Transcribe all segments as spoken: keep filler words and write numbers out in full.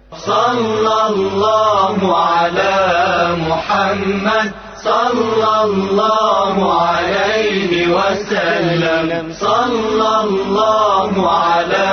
صلى الله على محمد صلى الله عليه وسلم صلى الله على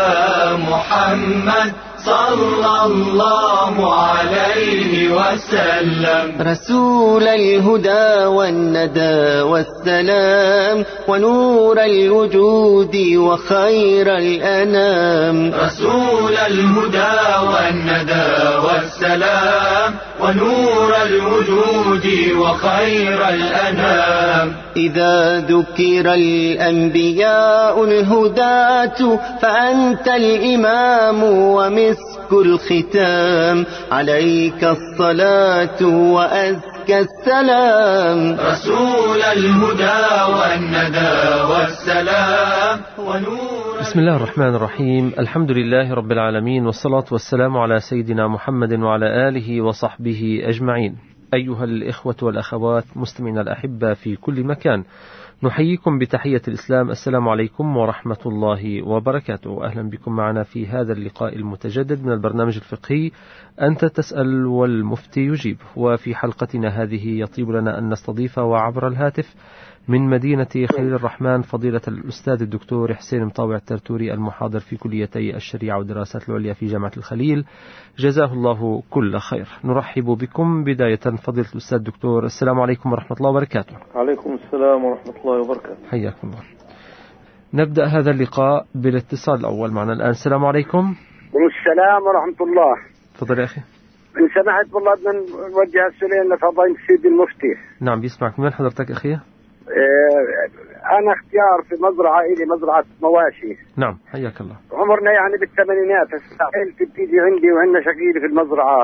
محمد صلى الله عليه وسلم. رسول الهدى والندى والسلام ونور الوجود وخير الأنام. رسول الهدى والندى والسلام ونور الوجود وخير الأنام. إذا ذكر الأنبياء الهداة فأنت الإمام ومسك الختام. عليك الصلاة وأزكى السلام. رسول الهدى والندى والسلام ونور. بسم الله الرحمن الرحيم. الحمد لله رب العالمين، والصلاة والسلام على سيدنا محمد وعلى آله وصحبه أجمعين. أيها الإخوة والأخوات مستمعينا الأحبة في كل مكان، نحييكم بتحية الإسلام. السلام عليكم ورحمة الله وبركاته. أهلا بكم معنا في هذا اللقاء المتجدد من البرنامج الفقهي أنت تسأل والمفتي يجيب. وفي حلقتنا هذه يطيب لنا أن نستضيف وعبر الهاتف من مدينة خليل الرحمن فضيلة الأستاذ الدكتور حسين مطاوع الترتوري، المحاضر في كليتي الشريعة والدراسات العليا في جامعة الخليل، جزاه الله كل خير. نرحب بكم بداية فضيلة الأستاذ الدكتور. السلام عليكم ورحمة الله وبركاته. عليكم السلام ورحمة الله وبركاته. حياكم الله. نبدأ هذا اللقاء بالاتصال الأول معنا الآن. السلام عليكم. السلام ورحمة الله. تفضل يا أخي. إن سمحت والله بدنا نوجه السؤالين لفضيلة السيد المفتي. نعم بيسمعك. من حضرتك أخي؟ أنا اختيار في مزرعة إلي مزرعة مواشي. نعم حياك الله. عمرنا يعني بالثمانينات. عائلتي بتيجي عندي وعندنا شقيلة في المزرعة،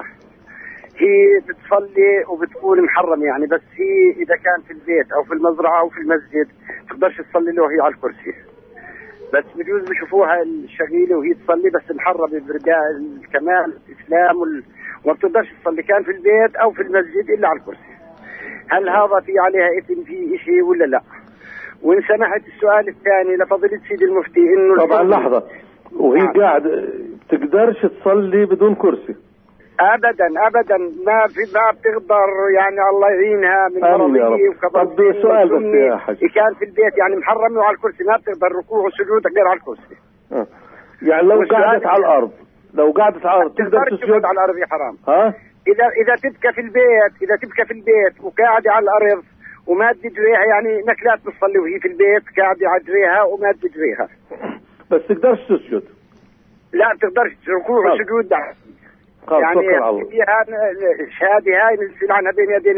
هي بتصلي وبتكون محرمة يعني، بس هي إذا كان في البيت أو في المزرعة أو في المسجد تقدرش تصلي له هي على الكرسي، بس بجوز بشوفوها الشقيلة وهي تصلي بس محرمة برداء الكمال الإسلام وال... وما بتقدرش تصلي كان في البيت أو في المسجد إلا على الكرسي. هل هذا في عليها إثم في شيء ولا لا؟ وإن سمحت السؤال الثاني لفضيلة سيدي المفتي إنه طبعا لحظة، وهي نعم. قاعدة تقدرش تصلي بدون كرسي أبدا أبدا، ما في ما بتقدر يعني، الله يعينها من مرضية وكبر. طب سؤال بس يا حاج، كان في البيت يعني محرم وعلى الكرسي ما بتقدر ركوع وسجود غير على الكرسي. أه. يعني لو قعدت على الأرض لو قعدت على الأرض تقدر تسجد على الأرض يا حرام. ها؟ إذا إذا تبكى في البيت إذا تبكى في البيت وقاعدة على الأرض وما تجريها، يعني انك لا تصلي وهي في البيت قاعدة على جريها وما تجريها، بس تقدرش تسجد. لا تقدرش ركوع وسجود يعني فيها الشهادة هاي نزل عنها بين يدين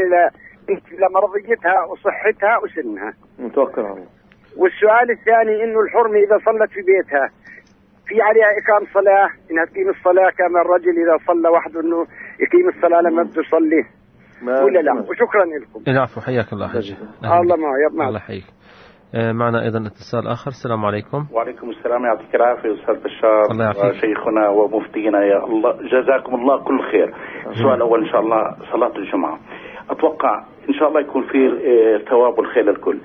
لمرضيتها وصحتها وسنها. متوكل على الله. والسؤال الثاني انه الحرمة اذا صلت في بيتها في عليها اقام صلاة، انها تقيم الصلاة كما الرجل اذا صلى وحده انه يقيم الصلاة لما بده يصلي ولا لا؟ وشكرا لكم. العفو حياك الله حاج. الله معي. الله يحييك. معنا أيضا اتصال آخر. السلام عليكم. وعليكم السلام، يعطيك العافية أستاذ بشار وشيخنا ومفتينا، يا الله جزاكم الله كل خير. السؤال الأول إن شاء الله صلاة الجمعة، أتوقع إن شاء الله يكون في ثواب الخير للكل.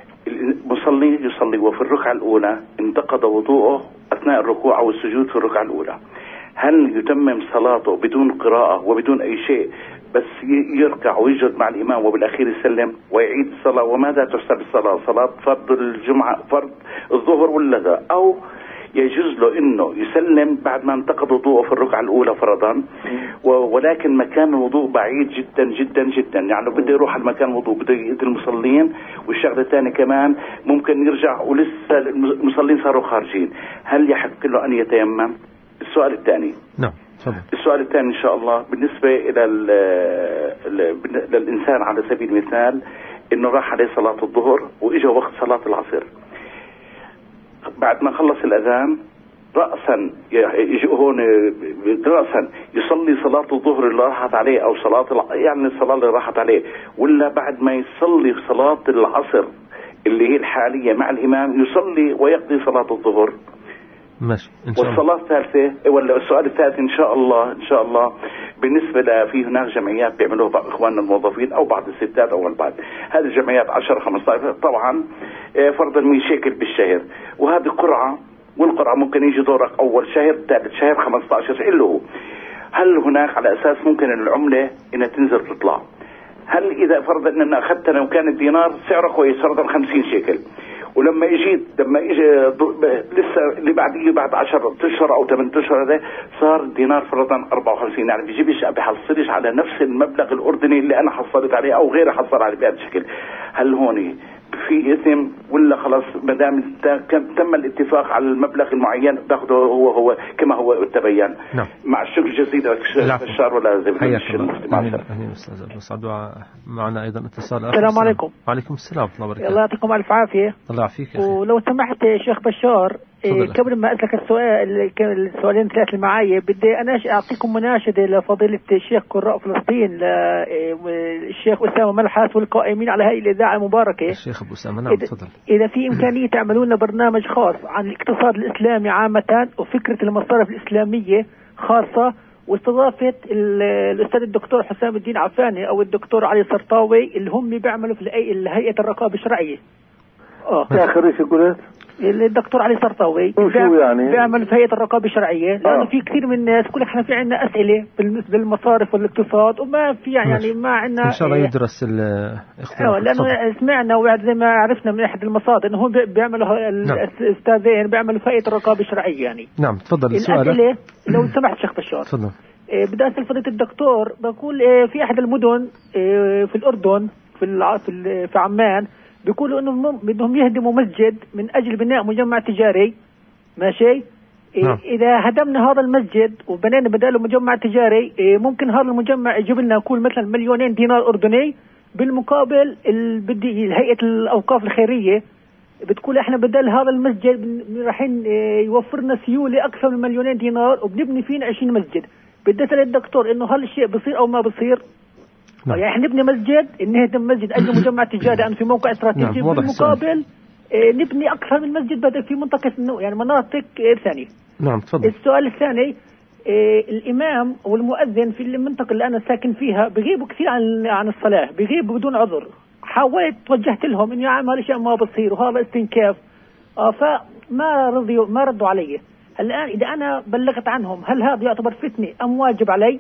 المصلي يصلي وفي الركعة الأولى انتقض وضوءه أثناء الركوع أو السجود في الركعة الأولى، هل يتمم صلاته بدون قراءة وبدون أي شيء بس يركع ويسجد مع الإمام وبالأخير يسلم ويعيد الصلاة؟ وماذا تحسب الصلاة؟ صلاة فرض الجمعة فرض الظهر ولا ذا؟ أو يجوز له إنه يسلم بعد ما انتقض وضوءه في الركعة الأولى فرضا، ولكن مكان الوضوء بعيد جدا جدا جدا، يعني بده يروح على مكان الوضوء بده يؤذي المصلين. والشغلة الثانية كمان ممكن يرجع ولسه المصلين صاروا خارجين، هل يحق له أن يتيمم؟ السؤال الثاني. نعم. السؤال الثاني إن شاء الله بالنسبة إلى للإنسان على سبيل المثال إنه راح عليه صلاة الظهر وإجا وقت صلاة العصر، بعد ما خلص الأذان رأسا يجي هون رأسا يصلي صلاة الظهر اللي راحت عليه أو صلاة يعني الصلاة اللي راحت عليه، ولا بعد ما يصلي صلاة العصر اللي هي الحالية مع الإمام يصلي ويقضي صلاة الظهر؟ ماشي إن شاء الله. والصلاة الثالثة ولا السؤال الثالث إن شاء الله إن شاء الله بالنسبة لفي هناك جمعيات بيعملوها بعض إخواننا الموظفين أو بعض الستات أو البعض، هذه الجمعيات عشرة خمسة عشر طبعا فرضا مية شيكل بالشهر، وهذه قرعة، والقرعة ممكن يجي دورك أول شهر ثالث شهر خمسة عشر اللي هو هل هناك على أساس ممكن العملة إنها تنزل تطلع؟ هل إذا فرض أننا أخذت لو كان الدينار سعره كويس فرضا خمسين شيكل، ولما اجيت لما اجى لسه اللي بعديه بعد عشرة اشهر او ثمانية اشهر هذا صار الدينار فرضا أربعة وخمسين، يعني بيجيبش بحصلش على نفس المبلغ الاردني اللي انا حصلت عليه او غيري حصل عليه بهذا الشكل. هل هون في اثم ولا خلاص ما دام تم الاتفاق على المبلغ المعين تاخذه هو هو كما هو تبين؟ نعم. مع الشكر جزيلا بشار ولا زي حياك الله. اهلا استاذ مسعد. معنا ايضا اتصال اخر. السلام عليكم. وعليكم السلام ورحمه الله وبركاته. الله يعطيكم الف عافيه. الله يعافيك يا اخي. ولو سمحت يا شيخ بشار إيه قبل ما اسالك السؤال السؤالين ثلاثه اللي معي بدي انا اعطيكم مناشده لفضيله الشيخ قراء فلسطين للشيخ اسامه ملحس والقائمين على هذه الاذاعه المباركه. الشيخ ابو اسامه نعم تفضل. اذا في امكانيه تعملون لنا برنامج خاص عن الاقتصاد الاسلامي عامه وفكره المصارف الاسلاميه خاصه، واستضافه الاستاذ الدكتور حسام الدين عفاني او الدكتور علي سرطاوي اللي هم بيعملوا في هيئه الرقابه الشرعيه. اه اخر شيء قلت الدكتور علي سرطاوي يعني بيعمل في هيئه الرقابه الشرعيه، لانه آه. في كثير من الناس كل احنا في عندنا اسئله بالنسبه للمصارف والاقتصاد وما في يعني ما عندنا ان شاء الله يدرس الاختيار. اه لانه سمعنا وبعد زي ما عرفنا من احد المصادر انه هم بيعملوا الاستاذين بيعملوا في هيئه الرقابه الشرعيه يعني. نعم تفضل السؤال. الاسئله لو سمحت شيخ بشار. تفضل. إيه بدي اسال فضيله الدكتور، بقول إيه في احد المدن إيه في الاردن في الع... في, في عمان بيقولوا انهم بدهم يهدموا مسجد من اجل بناء مجمع تجاري. ماشي. إيه نعم. اذا هدمنا هذا المسجد وبنينا بداله مجمع تجاري إيه ممكن هذا المجمع يجيب لنا كل مثلا مليونين دينار اردني، بالمقابل بدي هيئه الاوقاف الخيريه بتقول احنا بدل هذا المسجد رايحين إيه يوفر لنا سيوله اكثر من مليونين دينار وبنبني فيه عشرين مسجد. بدي اسال الدكتور انه هل الشيء بصير او ما بصير؟ نعم. يعني احنا نبني مسجد نهدم مسجد اجل مجمع تجاري في موقع استراتيجي، نعم. بالمقابل اه نبني اكثر من مسجد بدل في منطقه يعني مناطق اه ثانيه. نعم تفضل. السؤال الثاني اه الامام والمؤذن في المنطقه اللي انا ساكن فيها بيغيبوا كثير عن عن الصلاه، بيغيبوا بدون عذر. حاولت توجهت لهم انه يا عم هالاشياء ما بتصير وهذا استنكاف اه فما رضيوا ما ردوا علي. الآن إذا أنا بلغت عنهم هل هذا يعتبر فتنة أم واجب علي؟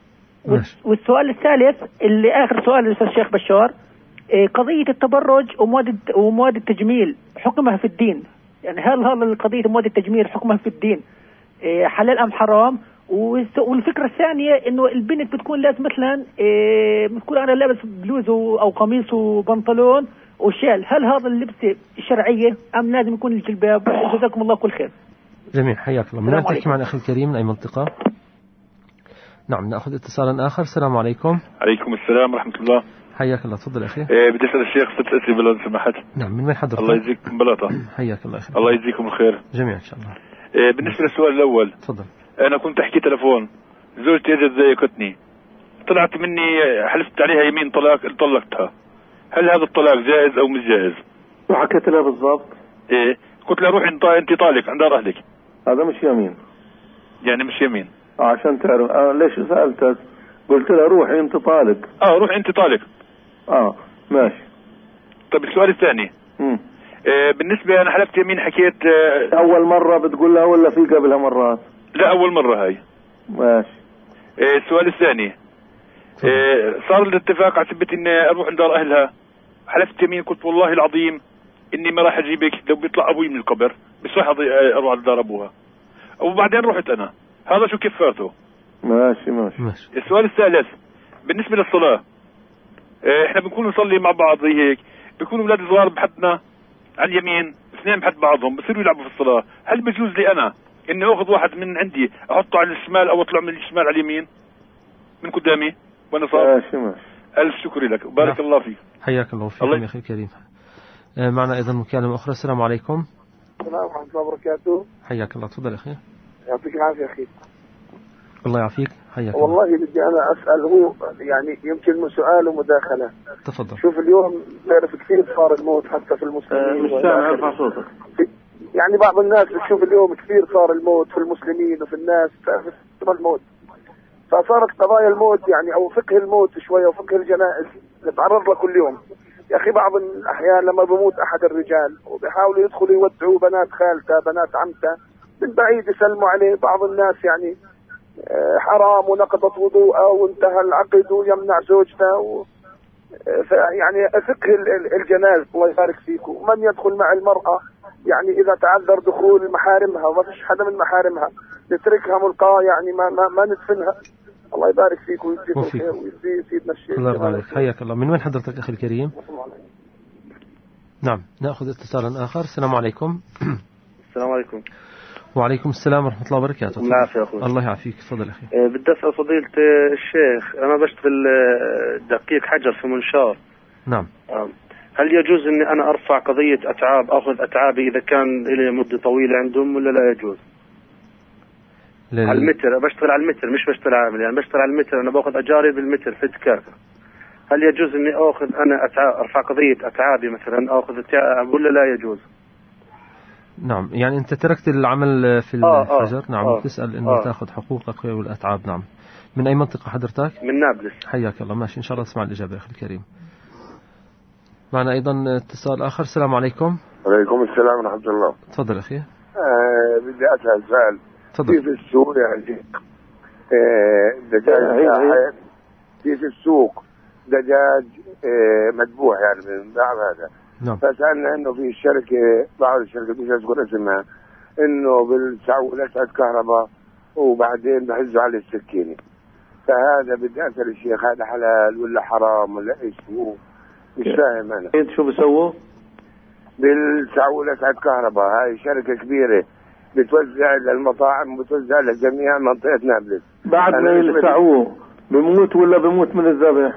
والسؤال الثالث اللي آخر سؤال للأستاذ الشيخ بشار، قضية التبرج ومواد ومواد التجميل حكمها في الدين، يعني هل هذا قضية مواد التجميل حكمها في الدين حلال أم حرام؟ والفكرة الثانية إنه البنت بتكون لازم مثلا بتكون أنا لابس بلوز أو قميص وبنطلون وشال، هل هذا اللبس شرعية أم لازم يكون الجلباب؟ جزاكم الله كل خير. جميل حياك الله. من نحكي مع الأخ الكريم من أي منطقة؟ نعم نأخذ اتصالا آخر. السلام عليكم. عليكم السلام ورحمة الله. حياك الله تفضل أخي. إيه بدي أسأل الشيخ ست أسئلة لو سمحت. نعم من وين حضرتك؟ الله يجزيكم بلاطة. حياك الله أخي. الله يجزيكم الخير جميعا إن شاء الله. إيه بالنسبة للسؤال الأول تفضل. أنا كنت أحكي تلفون، زوجتي اجت ضايقتني، طلعت مني حلفت عليها يمين طلاق طلقتها، هل هذا الطلاق جائز أو مش جائز؟ وحكيت لها بالضبط؟ إيه قلت لها روحي أنت طالق عند أهلك. هذا مش يمين. يعني مش يمين. آه عشان تعرف آه ليش سألتك؟ قلت لها روحي أنت طالق. آه روحي أنت طالق. آه ماشي. طب السؤال الثاني. امم إيه بالنسبة أنا حلفت يمين حكيت آه أول مرة بتقول لها ولا في قبلها مرات؟ لا أول مرة هاي. ماشي. إيه السؤال الثاني. إيه صار الاتفاق على سبت إني أروح عند دار أهلها، حلفت يمين قلت والله العظيم إني ما راح أجيبك لو بيطلع أبوي من القبر، بس راح أروح على دار أبوها، وبعدين رحت أنا، هذا شو كفارته؟ ماشي ماشي. ماشي. السؤال الثالث بالنسبة للصلاة، إيه إحنا بنكون نصلي مع بعض زي هيك، بيكونوا أولاد صغار بحدنا على اليمين، اثنين بحد بعضهم بصيروا يلعبوا في الصلاة، هل بجوز لي أنا إني أخذ واحد من عندي أحطه على الشمال أو أطلع من الشمال على اليمين من قدامي وأنا صار؟ ماشي ماشي. ألف شكر لك بارك الله فيك. حياك الله فيكم يا أخي الكريم. معنا أيضا مكالمة أخرى. السلام عليكم. السلام ورحمة الله وبركاته. حياك الله تفضل أخي. يعطيك العافية أخي. الله يعافيك. حياك الله. والله بدي أنا أسأل، هو يعني يمكن سؤال ومداخلة. تفضل. شوف اليوم نعرف كثير صار الموت حتى في المسلمين. مش سامع ارفع صوتك. يعني بعض الناس بتشوف اليوم كثير صار الموت في المسلمين وفي الناس في الموت، فصارت قضايا الموت يعني او فقه الموت شويه وفقه الجنائز نتعرض له كل يوم. يا اخي بعض الاحيان لما بموت احد الرجال وبيحاولوا يدخلوا يودعوا بنات خالته بنات عمته من بعيد يسلموا عليه، بعض الناس يعني حرام ونقضت وضوءه وانتهى العقد ويمنع زوجته و... يعني فقه الجناز الله يبارك فيكم، من يدخل مع المرأة يعني إذا تعذر دخول محارمها وما فيش حدا من محارمها نتركها ملقاة، يعني ما ما, ما ندفنها. الله يبارك فيك ويجزيك الخير ويجزي سيدنا الشيخ. الله يرضى عليك، حياك الله. من وين حضرتك أخي الكريم؟ نعم نأخذ اتصالا آخر. السلام عليكم. السلام عليكم. وعليكم السلام ورحمة الله وبركاته. العافية أخوي. الله يعافيك، تفضل أخي. أه بدي أسأل فضيلة الشيخ، أنا بشتغل دقيق حجر في منشار. نعم. أه هل يجوز إني أنا أرفع قضية أتعاب، أخذ أتعابي إذا كان لي مدة طويلة عندهم ولا لا يجوز؟ لل... على المتر، بشتغل على المتر مش بشتغل عامل، يعني بشتغل على المتر، أنا باخذ أجاري بالمتر في التكاك. هل يجوز إني أخذ أنا أتعاب، أرفع قضية أتعابي مثلا، أخذ أتعاب ولا لا يجوز؟ نعم، يعني أنت تركت العمل في الحجر. آه نعم. آه تسأل إنه آه تأخذ حقوقك والأتعاب. نعم. من أي منطقة حضرتك؟ من نابلس. حياك الله، ماشي إن شاء الله تسمع الإجابة أخي الكريم. معنا أيضا اتصال آخر. السلام عليكم. وعليكم السلام ورحمة الله. تفضل أخي. آه بدي أسأل سؤال. تفضل. في السوق يعني آه دجاج في في السوق دجاج آه مذبوح يعني من بعض هذا. نعم. فسألنا إنه في الشركة، بعض الشركات مش أذكر اسمها، إنه بالسعو لسعة كهرباء وبعدين بحزوا على السكينة. فهذا بدي أسأل الشيخ، هذا حلال ولا حرام ولا إيش هو؟ مش فاهم أنا. أنت شو بسووا؟ بالسعو لسعة كهرباء، هاي شركة كبيرة بتوزع للمطاعم وبتوزع لجميع منطقة نابلس. بعد ما يلسعوه بموت ولا بموت من الذبح؟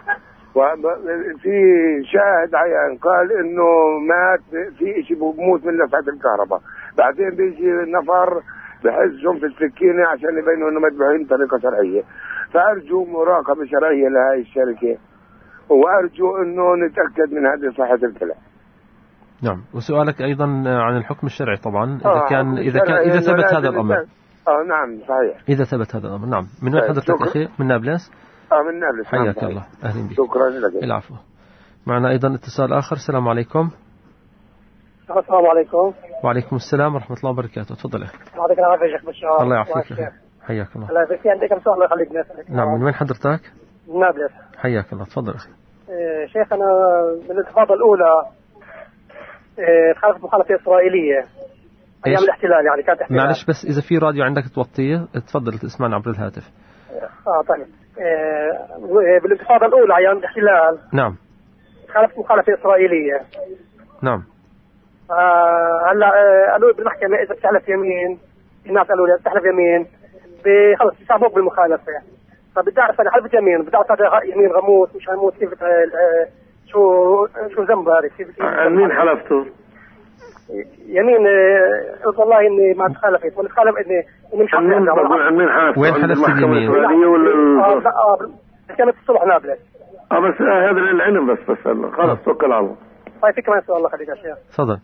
في شاهد عيان قال انه مات في شيء بموت من لسعة الكهرباء، بعدين بيجي نفر بحزهم في السكينة عشان يبينوا انه مذبوحين بطريقة شرعية. فارجو مراقبة شرعية لهاي الشركة، وارجو انه نتأكد من هذه صحة الكلام. نعم. وسؤالك ايضا عن الحكم الشرعي طبعا اذا آه كان اذا كان اذا ثبت هذا الامر. اه نعم صحيح. اذا ثبت هذا الامر. نعم. من وين حضرتك اخي؟ من نابلس؟ اه من نابلس. حياك الله، اهلا بك. شكرا لك. العفو. معنا ايضا اتصال اخر. السلام عليكم. السلام عليكم. وعليكم السلام ورحمة الله وبركاته. تفضل يا اخي. يعطيك العافية شيخ بشار. الله يعافيك. حياك الله. الله يعافيك. عندي كم سؤال خليك نسألك. نعم. من وين حضرتك؟ من نابلس. حياك الله، تفضل اخي. إيه شيخ، انا بالانتفاضة الاولى خالفت مخالفة إسرائيلية أيام الاحتلال، يعني كانت احتلال. معلش بس إذا في راديو عندك توطيه تفضل تسمعنا عبر الهاتف. آه طيب. آه بالانتفاضة الأولى أيام الاحتلال. نعم. خالفت مخالفة إسرائيلية. نعم. آه هلا آه قالوا بالمحكمة إذا بتحلف يمين، الناس قالوا لي بتحلف يمين خلص بيسامحوك بالمخالفة. فبدي أعرف أنا حلفت يمين، بدي أعرف هذا يمين غموس مش غموس، كيف آه شو شو ذنب هذا؟ كيف مين حلفته؟ يمين قلت والله اني ما تخالفت ولا تخالف اني اني مش عن مين عن مين حلفت؟ وين حلفت اليمين؟ اه اه كانت الصبح نابلس. اه بس آه هذا العلم بس بس خلص توكل على الله. طيب في كمان سؤال الله خليك يا شيخ. تفضل.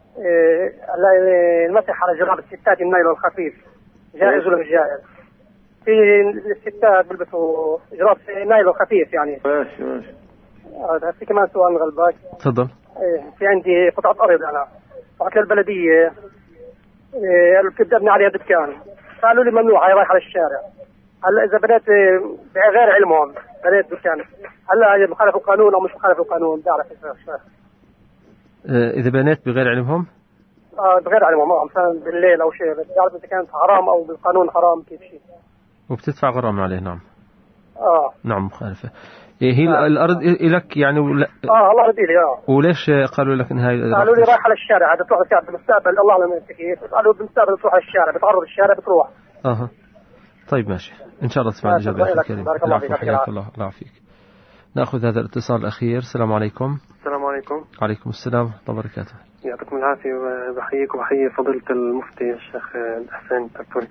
إيه المسح على جراب الستات النايلون الخفيف جائز ولا مش جائز؟ في الستات بيلبسوا جراب نايلون خفيف يعني. ماشي ماشي. آه في كمان سؤال غلبك. تفضل. إيه في عندي قطعة أرض أنا رحت للبلدية قالوا كيف بدي أبني عليها دكان، قالوا لي ممنوع هي رايحة على الشارع. هلا إذا بنيت بغير علمهم بنيت دكان، هلا مخالف القانون أو مش مخالف القانون؟ بدي أعرف إذا بنيت بغير علمهم؟ آه بغير علمهم، آه مثلا بالليل أو شيء، بدي أعرف إذا كانت حرام أو بالقانون حرام كيف شيء. وبتدفع غرامة عليه. نعم. آه نعم مخالفة. هي آه. الأرض لك يعني ولا؟ آه الله يرضي لي. آه وليش قالوا لك إن هاي؟ قالوا لي رايح على الشارع، هذا تروح الشارع بالمستقبل، الله أعلم كيف، قالوا بالمستقبل تروح على الشارع، بتعرض الشارع بتروح. أها طيب ماشي إن شاء الله تسمع الإجابة يا أخي الكريم. بارك الله فيك. حياك الله. الله يعافيك. نأخذ هذا الاتصال الأخير. السلام عليكم. السلام عليكم. وعليكم السلام ورحمة الله وبركاته. يعطيكم العافية وبحييك وبحيي فضيلة المفتي الشيخ حسين الدكتوري.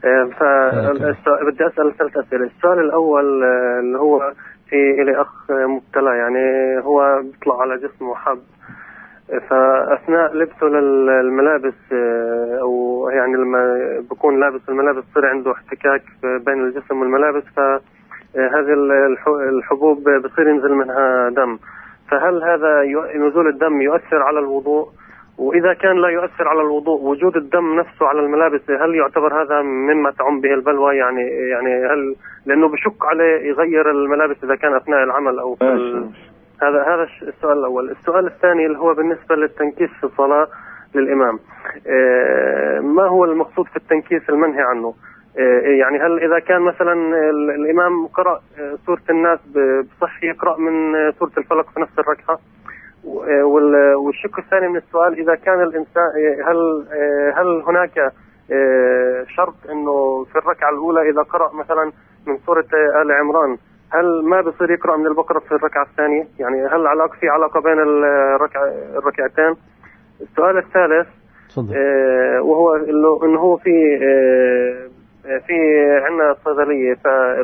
فبدي أسأل ثلاث أسئلة. السؤال الأول اللي هو في إلي أخ مبتلى، يعني هو بيطلع على جسمه حب، فأثناء لبسه للملابس أو يعني لما بكون لابس الملابس صار عنده احتكاك بين الجسم والملابس، فهذه الحبوب بصير ينزل منها دم. فهل هذا نزول الدم يؤثر على الوضوء وإذا كان لا يؤثر على الوضوء وجود الدم نفسه على الملابس، هل يعتبر هذا مما تعم به البلوى؟ يعني يعني هل لأنه بشك عليه يغير الملابس إذا كان أثناء العمل أو في ال... هذا هذا السؤال الأول. السؤال الثاني اللي هو بالنسبة للتنكيس في الصلاة للإمام، ما هو المقصود في التنكيس المنهي عنه؟ يعني هل إذا كان مثلا الإمام قرأ سورة الناس بصح يقرأ من سورة الفلق في نفس الركعة؟ والشق الثاني من السؤال، إذا كان الإنسان هل هل هناك شرط إنه في الركعة الأولى إذا قرأ مثلا من سورة آل عمران هل ما بصير يقرأ من البقرة في الركعة الثانية؟ يعني هل علاقة في علاقة بين الركع الركعتين؟ السؤال الثالث آه وهو إنه هو في آه في عندنا صيدلية،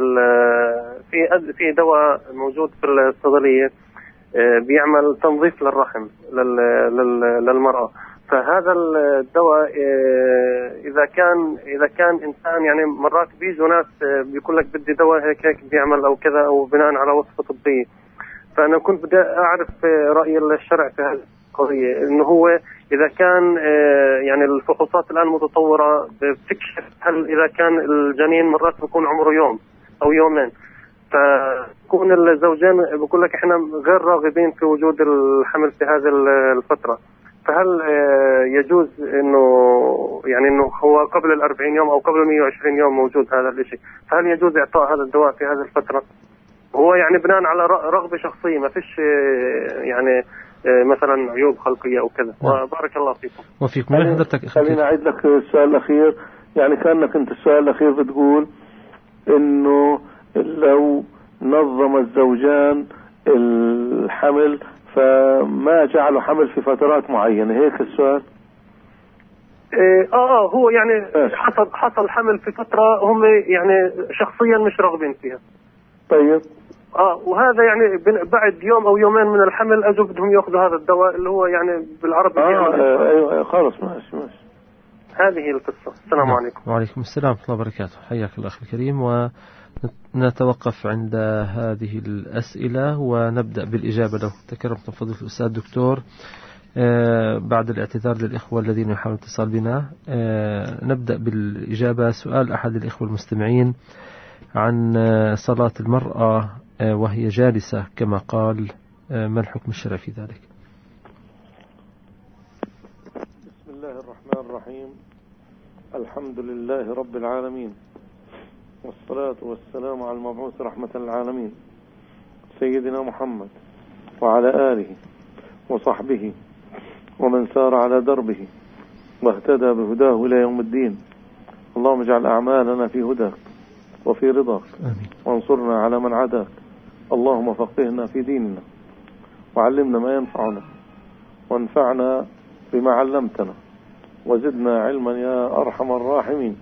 في في دواء موجود في الصيدلية آه بيعمل تنظيف للرحم للمرأة. فهذا الدواء آه إذا كان إذا كان إنسان يعني مرات بيجوا ناس بيقول لك بدي دواء هيك هيك بيعمل أو كذا أو بناء على وصفة طبية، فأنا كنت بدي أعرف رأي الشرع في هذه القضية، إنه هو إذا كان يعني الفحوصات الآن متطورة بتكشف هل إذا كان الجنين مرات بيكون عمره يوم أو يومين، فكون الزوجين بقول لك إحنا غير راغبين في وجود الحمل في هذه الفترة، فهل يجوز إنه يعني إنه هو قبل الأربعين يوم أو قبل مئة وعشرين يوم موجود هذا الشيء، فهل يجوز إعطاء هذا الدواء في هذه الفترة؟ هو يعني بناء على رغبة شخصية، ما فيش يعني مثلا عيوب خلقية أو كذا. وبارك الله فيكم. وفيكم. من حضرتك؟ خلينا أعيد لك السؤال الأخير. يعني كأنك أنت السؤال الأخير بتقول إنه لو نظم الزوجان الحمل فما جعلوا حمل في فترات معينة، هيك السؤال؟ إيه اه اه هو يعني حصل حصل حمل في فترة هم يعني شخصيا مش راغبين فيها. طيب. اه وهذا يعني بعد يوم او يومين من الحمل اجوا بدهم ياخذوا هذا الدواء اللي هو يعني بالعربي اه ايوه ايوه خلص ماشي ماشي. هذه القصة. السلام عليكم. وعليكم السلام ورحمة الله وبركاته. حياك الله أخي الكريم، ونتوقف عند هذه الأسئلة ونبدأ بالإجابة له. تكرمت فضيلة الأستاذ الدكتور. آه بعد الاعتذار للإخوة الذين يحاولون الاتصال بنا، آه نبدأ بالإجابة. سؤال أحد الإخوة المستمعين عن صلاة المرأة وهي جالسة كما قال، ما الحكم الشرعي في ذلك؟ بسم الله الرحمن الرحيم. الحمد لله رب العالمين، والصلاة والسلام على المبعوث رحمة للعالمين سيدنا محمد وعلى آله وصحبه ومن سار على دربه واهتدى بهداه إلى يوم الدين. اللهم اجعل أعمالنا في هداك وفي رضاك، آمين. وانصرنا على من عاداك. اللهم فقهنا في ديننا وعلمنا ما ينفعنا وانفعنا بما علمتنا وزدنا علما يا أرحم الراحمين.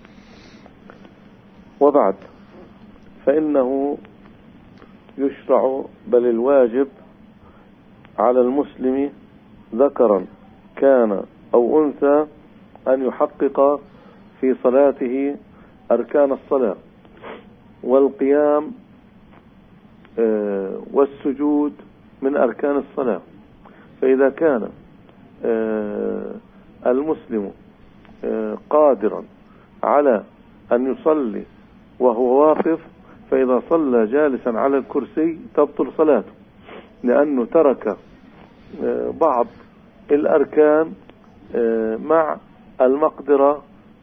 وبعد، فإنه يشرع بل الواجب على المسلم ذكرا كان أو أنثى أن يحقق في صلاته أركان الصلاة والقيام والسجود من أركان الصلاة. فإذا كان المسلم قادرا على أن يصلي وهو واقف، فإذا صلى جالسا على الكرسي تبطل صلاته، لأنه ترك بعض الأركان مع المقدرة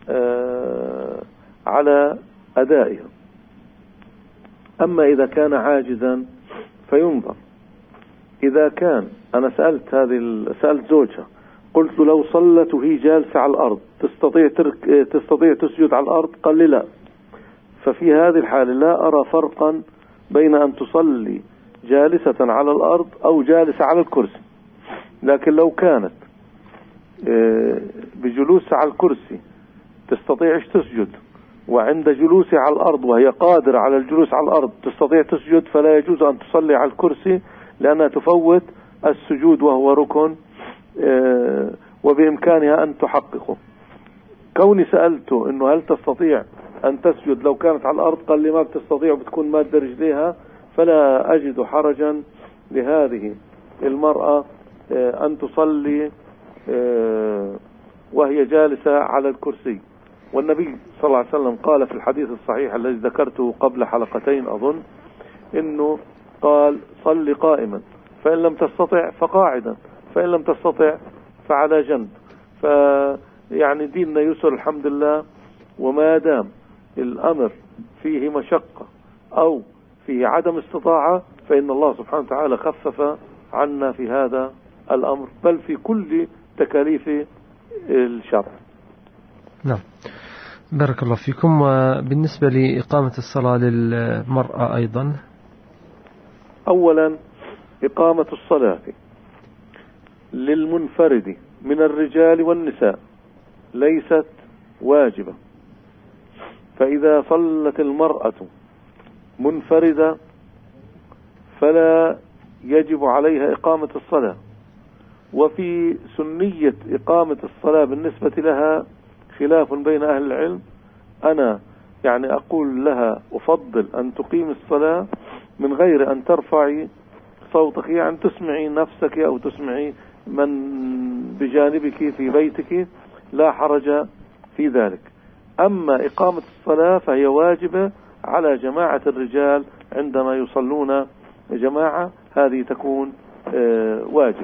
على أدائها. أما إذا كان عاجزا فينظر. إذا كان أنا سألت هذه سألت زوجها، قلت لو صلت وهي جالسة على الأرض تستطيع ترك تستطيع تسجد على الأرض؟ قال لي لا. ففي هذه الحالة لا أرى فرقا بين أن تصلي جالسة على الأرض أو جالسة على الكرسي. لكن لو كانت بجلوسها على الكرسي تستطيع تسجد، وعند جلوسها على الأرض وهي قادرة على الجلوس على الأرض تستطيع تسجد، فلا يجوز أن تصلي على الكرسي لأنها تفوت السجود وهو ركن وبإمكانها أن تحققه. كوني سألته إنه هل تستطيع أن تسجد لو كانت على الأرض، قال لي ما بتستطيع وبتكون مادة رجليها، فلا أجد حرجا لهذه المرأة أن تصلي وهي جالسة على الكرسي. والنبي صلى الله عليه وسلم قال في الحديث الصحيح الذي ذكرته قبل حلقتين أظن إنه قال صل قائما، فإن لم تستطع فقاعدا، فإن لم تستطع فعلى جنب. فيعني ديننا يسر الحمد لله، وما دام الأمر فيه مشقة أو فيه عدم استطاعة فإن الله سبحانه وتعالى خفف عنا في هذا الأمر، بل في كل تكاليف الشرع. نعم، بارك الله فيكم. وبالنسبة لإقامة الصلاة للمرأة أيضا، أولا إقامة الصلاة للمنفرد من الرجال والنساء ليست واجبة. فإذا صلت المرأة منفردة فلا يجب عليها إقامة الصلاة. وفي سنية إقامة الصلاة بالنسبة لها خلاف بين أهل العلم. أنا يعني أقول لها أفضل أن تقيم الصلاة من غير أن ترفعي صوتك، يعني تسمعي نفسك أو تسمعي من بجانبك في بيتك، لا حرج في ذلك. أما إقامة الصلاة فهي واجبة على جماعة الرجال عندما يصلون جماعة، هذه تكون واجبة.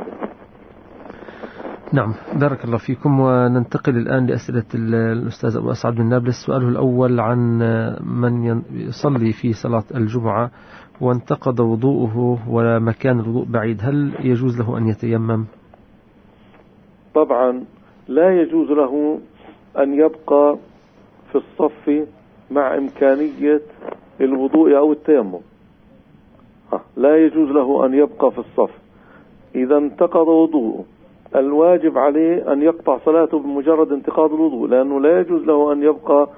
نعم، بارك الله فيكم. وننتقل الآن لأسئلة الأستاذ أبو أسعد بن نابلس. سؤاله الأول عن من يصلي في صلاة الجمعة وانتقض وضوءه ومكان الوضوء بعيد، هل يجوز له أن يتيمم؟ طبعا لا يجوز له أن يبقى في الصف مع إمكانية الوضوء أو التيمم. لا يجوز له أن يبقى في الصف. إذا انتقض وضوءه الواجب عليه أن يقطع صلاته بمجرد انتقاض الوضوء، لأنه لا يجوز له أن يبقى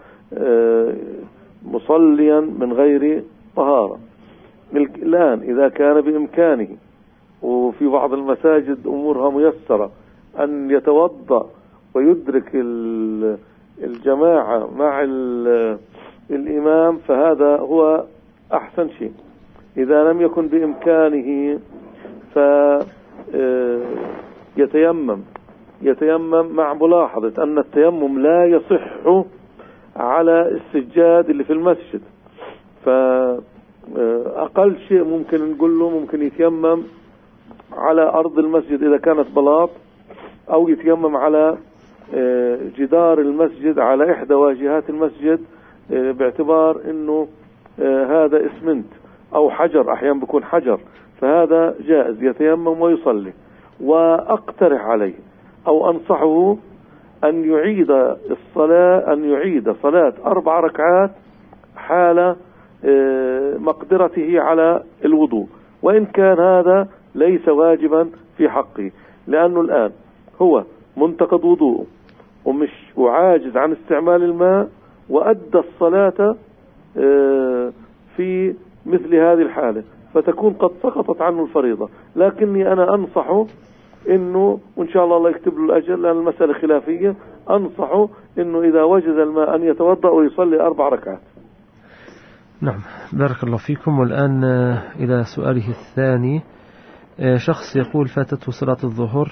مصليا من غير طهارة. الآن إذا كان بإمكانه، وفي بعض المساجد أمورها ميسرة، أن يتوضأ ويدرك الجماعة مع الإمام فهذا هو أحسن شيء. إذا لم يكن بإمكانه فيتيمم يتيمم مع ملاحظة أن التيمم لا يصح على السجاد اللي في المسجد. فأقل شيء ممكن نقول له ممكن يتيمم على أرض المسجد إذا كانت بلاط، أو يتيمم على جدار المسجد على إحدى واجهات المسجد، باعتبار أنه هذا إسمنت أو حجر، أحيانا بيكون حجر، فهذا جائز يتيمم ويصلي. وأقترح عليه أو أنصحه أن يعيد الصلاة أن يعيد صلاة أربع ركعات حال مقدرته على الوضوء، وإن كان هذا ليس واجبا في حقه، لأنه الآن هو منتقض وضوءه ومش وعاجز عن استعمال الماء، وأدى الصلاة في مثل هذه الحالة، فتكون قد سقطت عنه الفريضة. لكني أنا أنصحه إنه، وإن شاء الله الله يكتب له الأجر لأن المسألة خلافية، أنصحه إنه إذا وجد الماء أن يتوضأ ويصلي أربع ركعات. نعم، بارك الله فيكم. والآن إلى سؤاله الثاني. شخص يقول فاتته صلاة الظهر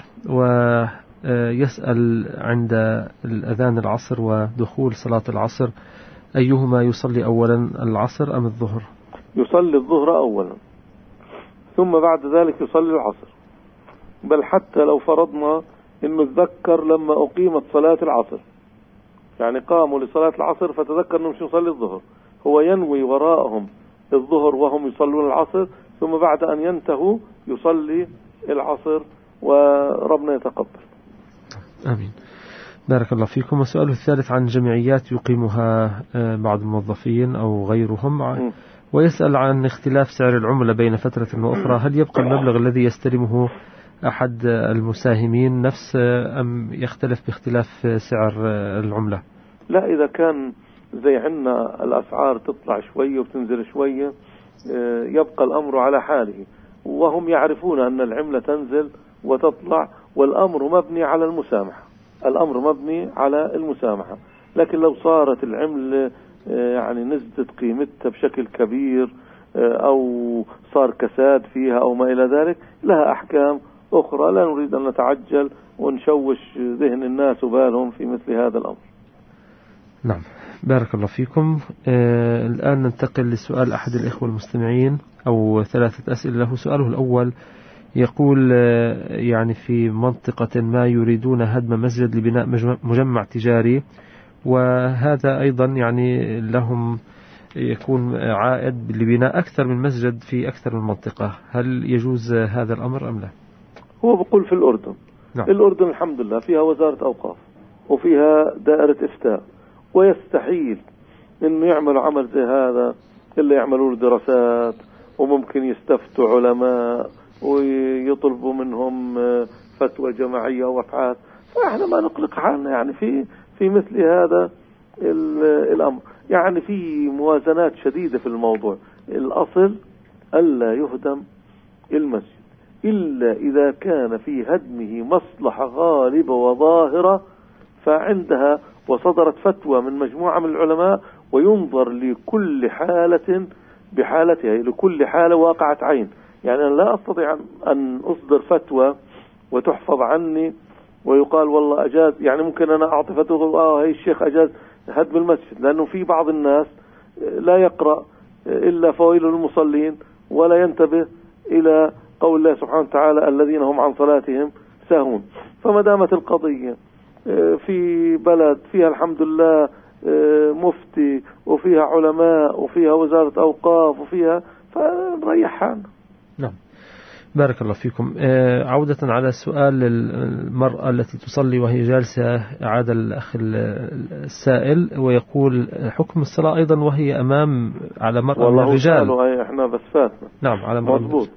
ويسأل عند الأذان العصر ودخول صلاة العصر أيهما يصلي أولا، العصر أم الظهر؟ يصلي الظهر أولا ثم بعد ذلك يصلي العصر. بل حتى لو فرضنا إنه تذكر لما أقيمت صلاة العصر، يعني قاموا لصلاة العصر فتذكر إنه مش يصلي الظهر، هو ينوي وراءهم الظهر وهم يصلون العصر، ثم بعد أن ينتهوا يصلي العصر، وربنا يتقبل. آمين، بارك الله فيكم. والسؤال الثالث عن جمعيات يقيمها بعض الموظفين أو غيرهم، م. ويسأل عن اختلاف سعر العملة بين فترة وأخرى، هل يبقى المبلغ الذي يستلمه أحد المساهمين نفس أم يختلف باختلاف سعر العملة؟ لا، إذا كان زي عنا الأسعار تطلع شوية وتنزل شوية يبقى الأمر على حاله، وهم يعرفون أن العملة تنزل وتطلع، والأمر مبني على المسامحة الأمر مبني على المسامحة. لكن لو صارت العملة يعني نزلت قيمتها بشكل كبير أو صار كساد فيها أو ما إلى ذلك، لها أحكام أخرى. لا نريد أن نتعجل ونشوش ذهن الناس وبالهم في مثل هذا الأمر. نعم، بارك الله فيكم. آه الآن ننتقل لسؤال أحد الإخوة المستمعين، أو ثلاثة أسئلة له. سؤاله الأول يقول آه يعني في منطقة ما يريدون هدم مسجد لبناء مجمع تجاري، وهذا أيضا يعني لهم يكون عائد لبناء أكثر من مسجد في أكثر من منطقة. هل يجوز هذا الأمر أم لا؟ هو بقول في الأردن. نعم. الأردن الحمد لله فيها وزارة أوقاف وفيها دائرة إفتاء، ويستحيل إنه يعملوا عمل زي هذا إلا يعملوا دراسات، وممكن يستفتوا علماء ويطلبوا منهم فتوى جماعية ووقعات. فإحنا ما نقلق حالنا يعني في في مثل هذا الأمر. يعني في موازنات شديدة في الموضوع. الأصل ألا يهدم المسجد إلا إذا كان في هدمه مصلحة غالبة وظاهرة، فعندها وصدرت فتوى من مجموعة من العلماء، وينظر لكل حالة بحالتها، لكل حالة واقعة عين. يعني أنا لا أستطيع أن أصدر فتوى وتحفظ عني ويقال والله أجاز. يعني ممكن أنا أعطي فتوى آه هي الشيخ أجاز هدم المسجد، لأنه في بعض الناس لا يقرأ إلا فويل للمصلين ولا ينتبه إلى قول الله سبحانه وتعالى الذين هم عن صلاتهم ساهون. فما دامت القضية في بلد فيها الحمد لله مفتي وفيها علماء وفيها وزارة أوقاف وفيها، فنريح حالنا. نعم، بارك الله فيكم. عودة على سؤال المرأة التي تصلي وهي جالسة، عاد الأخ السائل ويقول حكم الصلاة أيضا وهي أمام على مرأة من الرجال. والله احنا بس فاتنا. نعم، على مرأة. مضبوط.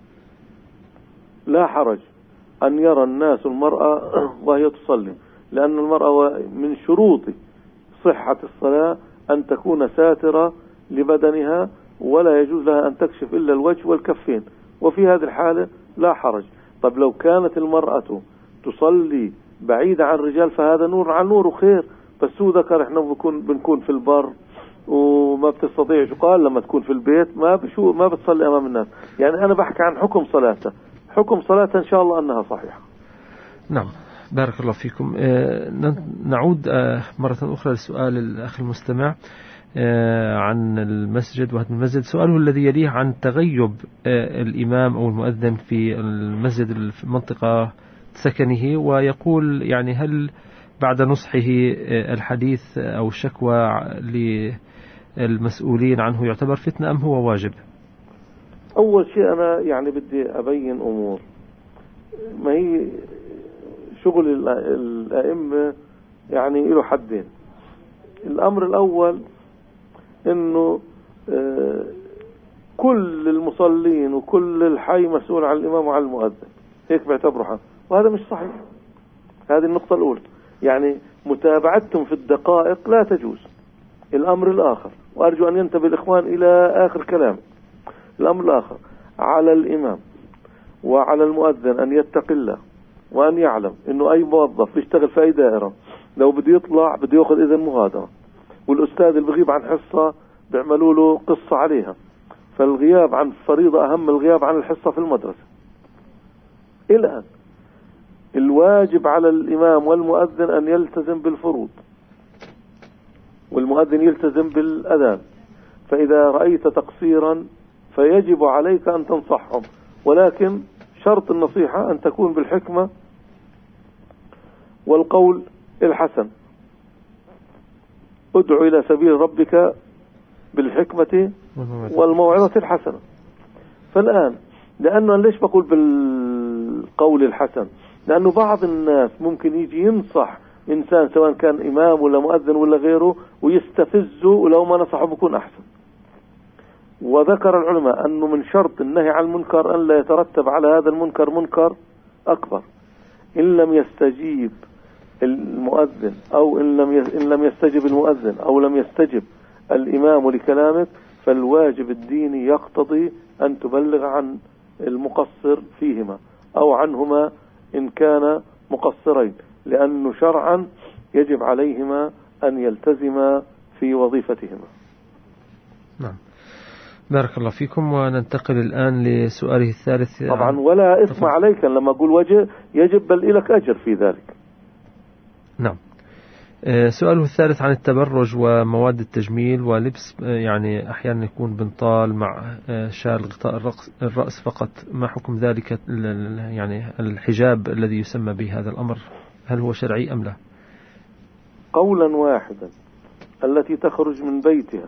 لا حرج أن يرى الناس المرأة وهي تصلي، لأن المرأة من شروط صحة الصلاة أن تكون ساترة لبدنها، ولا يجوز لها أن تكشف إلا الوجه والكفين، وفي هذه الحالة لا حرج. طب لو كانت المرأة تصلي بعيدة عن الرجال فهذا نور عن نور وخير. بس هو ذكر احنا بنكون, بنكون في البر وما بتستطيع، قال لما تكون في البيت ما بشو ما بتصلي أمام الناس. يعني أنا بحكي عن حكم صلاته، حكم صلاته إن شاء الله أنها صحيحة. نعم، بارك الله فيكم. نعود مرة أخرى لسؤال الأخ المستمع عن المسجد وهدم المسجد. سؤاله الذي يليه عن تغيب الإمام أو المؤذن في المسجد في منطقة سكنه، ويقول يعني هل بعد نصحه الحديث أو الشكوى للمسؤولين عنه يعتبر فتنة أم هو واجب؟ أول شيء أنا يعني بدي أبين أمور. ما هي شغل الأئمة يعني له حدين. الأمر الأول إنه كل المصلين وكل الحي مسؤول عن الإمام وعن المؤذن، هيك بيعتبروا حق، وهذا مش صحيح. هذه النقطة الأولى، يعني متابعتهم في الدقائق لا تجوز. الأمر الآخر، وأرجو أن ينتبه الإخوان إلى آخر كلام، الأمر الآخر على الإمام وعلى المؤذن أن يتقي الله وأن يعلم إنه أي موظف بيشتغل في أي دائرة لو بده يطلع بده يأخذ إذن مغادرة، والأستاذ اللي بغيب عن حصة بيعملوا له قصة عليها. فالغياب عن فريضة أهم من الغياب عن الحصة في المدرسة. الآن الواجب على الإمام والمؤذن أن يلتزم بالفروض، والمؤذن يلتزم بالأذان. فإذا رأيت تقصيرا فيجب عليك أن تنصحهم، ولكن شرط النصيحة أن تكون بالحكمة والقول الحسن. ادعو إلى سبيل ربك بالحكمة والموعظة الحسنة. فالآن لأنه ليش بقول بالقول الحسن؟ لأنه بعض الناس ممكن يجي ينصح إنسان سواء كان إمام ولا مؤذن ولا غيره ويستفزه، ولو ما نصحه بكون أحسن. وذكر العلماء أنه من شرط النهي عن المنكر أن لا يترتب على هذا المنكر منكر أكبر. إن لم يستجيب المؤذن أو إن لم إن لم يستجب المؤذن أو لم يستجب الإمام لكلامك، فالواجب الديني يقتضي أن تبلغ عن المقصر فيهما أو عنهما إن كان مقصرين، لأنه شرعا يجب عليهما أن يلتزما في وظيفتهما. نعم، بارك الله فيكم. وننتقل الآن لسؤاله الثالث. طبعا ولا إثم عليك لما أقول وجه يجب بل لك أجر في ذلك. نعم. سؤاله الثالث عن التبرج ومواد التجميل ولبس، يعني أحيانا يكون بنطال مع شال غطاء الرأس فقط، ما حكم ذلك؟ يعني الحجاب الذي يسمى به هذا الأمر هل هو شرعي أم لا؟ قولا واحدا، التي تخرج من بيتها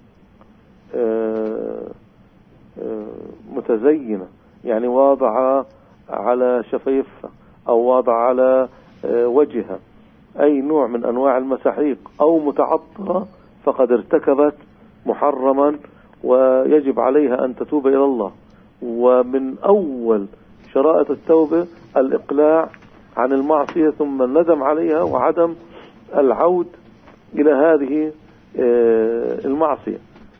متزينة، يعني واضعة على شفيفها أو واضعة على وجهها أي نوع من أنواع المساحيق أو متعطرة، فقد ارتكبت محرما ويجب عليها أن تتوب إلى الله. ومن أول شرائط التوبة الإقلاع عن المعصية ثم الندم عليها وعدم العود إلى هذه المعصية.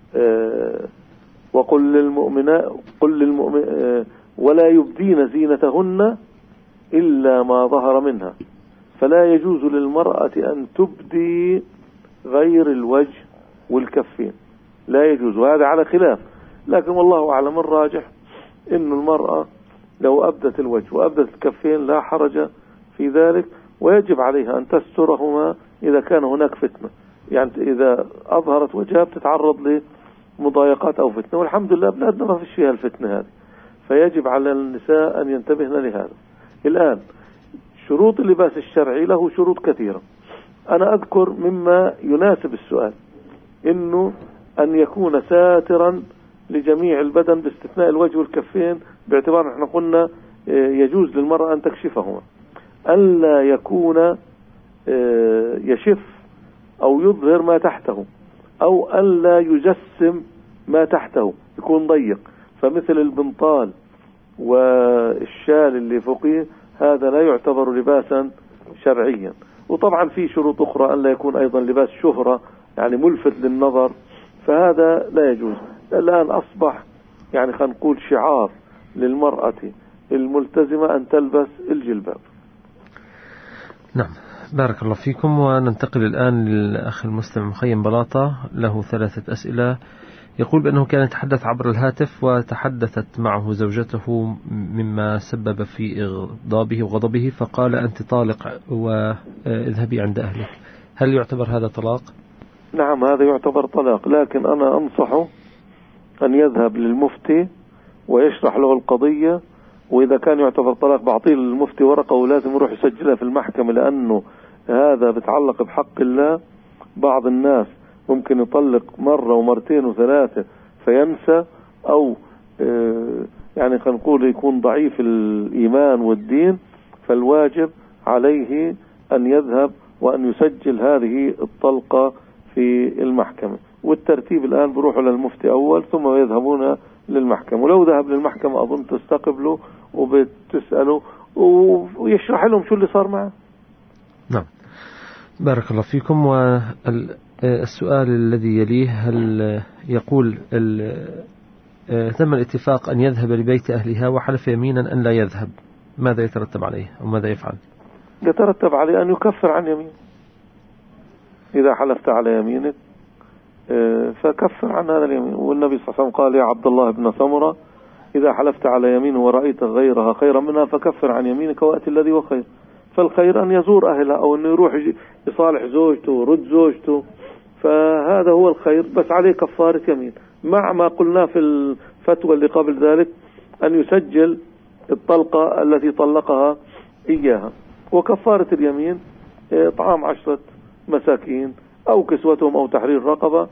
وقل للمؤمنات قل للمؤمن ولا يبدين زينتهن إلا ما ظهر منها، فلا يجوز للمرأة أن تبدي غير الوجه والكفين، لا يجوز، وهذا على خلاف، لكن والله أعلم الراجح إن المرأة لو أبدت الوجه وأبدت الكفين لا حرج في ذلك، ويجب عليها أن تسترهما إذا كان هناك فتنة، يعني إذا أظهرت وجهها بتتعرض لمضايقات أو فتنة، والحمد لله بلادنا ما فيش فيها الفتنة هذه، فيجب على النساء أن ينتبهن لهذا. الآن شروط اللباس الشرعي له شروط كثيرة، أنا أذكر مما يناسب السؤال إنه أن يكون ساترا لجميع البدن باستثناء الوجه والكفين، باعتبار احنا قلنا يجوز للمرأة أن تكشفهما، ألا يكون يشف أو يظهر ما تحته، أو ألا يجسم ما تحته يكون ضيق، فمثل البنطال والشال اللي فوقيه هذا لا يعتبر لباسا شرعيا. وطبعا في شروط أخرى، أن لا يكون أيضا لباس شهرة يعني ملفت للنظر، فهذا لا يجوز. الآن أصبح يعني خلينا نقول شعار للمرأة الملتزمة أن تلبس الجلباب. نعم، بارك الله فيكم. وننتقل الآن للأخ المسلم مخيم بلاطة، له ثلاثة أسئلة. يقول بأنه كان يتحدث عبر الهاتف وتحدثت معه زوجته مما سبب في إغضابه وغضبه، فقال أنت طالق واذهبي عند أهلك، هل يعتبر هذا طلاق؟ نعم، هذا يعتبر طلاق، لكن أنا أنصحه أن يذهب للمفتي ويشرح له القضية، وإذا كان يعتبر طلاق بعطيه للمفتي ورقة ولازم يروح يسجلها في المحكمة، لأنه هذا بتعلق بحق الله. بعض الناس ممكن يطلق مرة ومرتين وثلاثة فينسى، أو يعني خلينا نقول يكون ضعيف الإيمان والدين، فالواجب عليه أن يذهب وأن يسجل هذه الطلقة في المحكمة. والترتيب الآن بروحوا للمفتي أول ثم يذهبون للمحكمة، ولو ذهب للمحكمة أظن تستقبله وبتسأله ويشرح لهم شو اللي صار معه. نعم، بارك الله فيكم. والسؤال الذي يليه، هل يقول تم الاتفاق أن يذهب لبيت أهلها وحلف يمينا أن لا يذهب، ماذا يترتب عليه أو ماذا يفعل؟ يترتب عليه أن يكفر عن يمين. إذا حلفت على يمينك فكفر عن هذا اليمين. والنبي صلى الله عليه وسلم قال يا عبد الله بن سمرة إذا حلفت على يمين ورأيت غيرها خيرا منها فكفر عن يمينك وأتي الذي هو خير. فالخير أن يزور أهلها أو أنه يروح يصالح زوجته ورد زوجته، فهذا هو الخير، بس عليه كفارة يمين، مع ما قلنا في الفتوى اللي قبل ذلك أن يسجل الطلقة التي طلقها إياها. وكفارة اليمين طعام عشرة مساكين أو كسوتهم أو تحرير رقبة،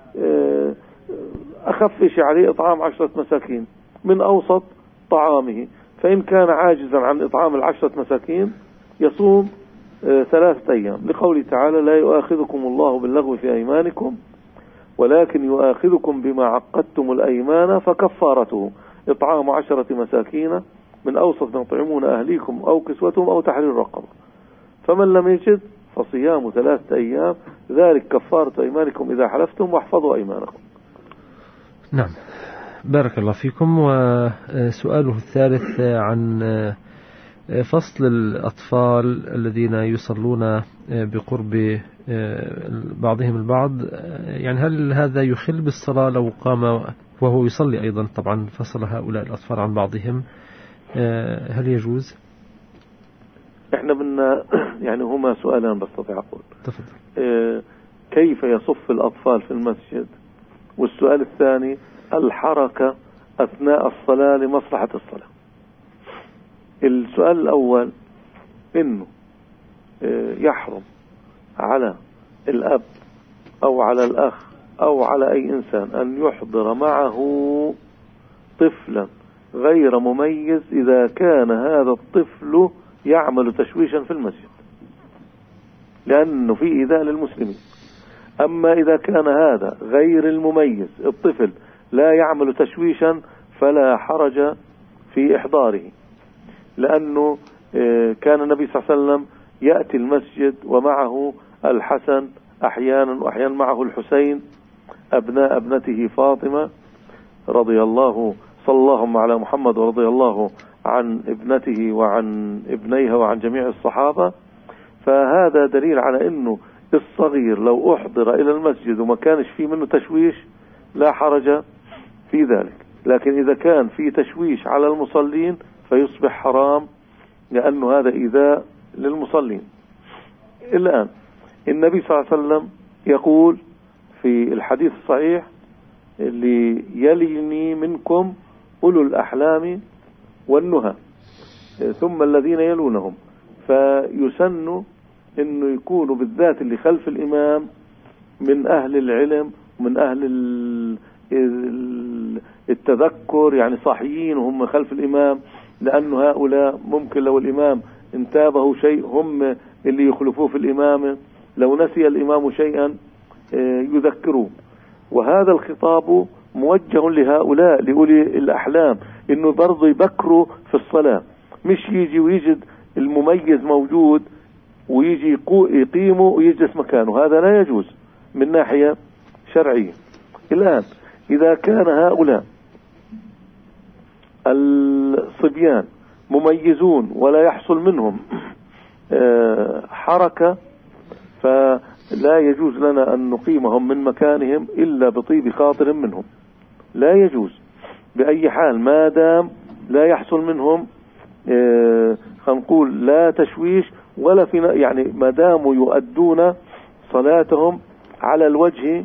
أخف شيء عليه إطعام عشرة مساكين من أوسط طعامه، فإن كان عاجزا عن إطعام العشرة مساكين يصوم ثلاثة أيام، لقوله تعالى لا يؤاخذكم الله باللغو في أيمانكم ولكن يؤاخذكم بما عقدتم الأيمان فكفارته إطعام عشرة مساكين من أوسط ما يطعمون أهليكم أو كسوتهم أو تحرير رقبة، فمن لم يجد فصيام ثلاثة أيام ذلك كفارة أيمانكم إذا حلفتم واحفظوا أيمانكم. نعم، بارك الله فيكم. وسؤاله الثالث عن فصل الأطفال الذين يصلون بقرب بعضهم البعض، يعني هل هذا يخل بالصلاة لو قام وهو يصلي أيضا طبعا، فصل هؤلاء الأطفال عن بعضهم، هل يجوز؟ احنا بدنا يعني هما سؤالان بستطيع أقول. تفضل. اه كيف يصف الأطفال في المسجد؟ والسؤال الثاني الحركة أثناء الصلاة لمصلحة الصلاة. السؤال الأول إنه اه يحرم على الأب أو على الأخ أو على أي إنسان أن يحضر معه طفلا غير مميز إذا كان هذا الطفل يعمل تشويشا في المسجد، لأنه في إيذاء للمسلمين. أما إذا كان هذا غير المميز الطفل لا يعمل تشويشا فلا حرج في إحضاره، لأنه كان النبي صلى الله عليه وسلم يأتي المسجد ومعه الحسن أحيانا، وأحيانا معه الحسين أبناء ابنته فاطمة رضي الله صلى الله على محمد ورضي الله عن ابنته وعن ابنيها وعن جميع الصحابة. فهذا دليل على أنه الصغير لو أحضر إلى المسجد وما كانش فيه منه تشويش لا حرج في ذلك، لكن إذا كان فيه تشويش على المصلين فيصبح حرام، لأنه هذا إيذاء للمصلين. الآن النبي صلى الله عليه وسلم يقول في الحديث الصحيح اللي يليني منكم أولو الأحلام والنهى ثم الذين يلونهم، فيسن انه يكونوا بالذات اللي خلف الامام من اهل العلم ومن اهل التذكر، يعني صاحيين وهم خلف الامام، لانه هؤلاء ممكن لو الامام انتابه شيء هم اللي يخلفوه في الامامه، لو نسي الامام شيئا يذكروه. وهذا الخطاب موجه لهؤلاء لأولي الأحلام، إنه برضو يبكروا في الصلاة، مش يجي ويجد المميز موجود ويجي يقيمه ويجلس مكانه، هذا لا يجوز من ناحية شرعية. الآن إذا كان هؤلاء الصبيان مميزون ولا يحصل منهم حركة فلا يجوز لنا أن نقيمهم من مكانهم إلا بطيب خاطر منهم، لا يجوز بأي حال ما دام لا يحصل منهم اه خنقول لا تشويش ولا في، يعني ما داموا يؤدون صلاتهم على الوجه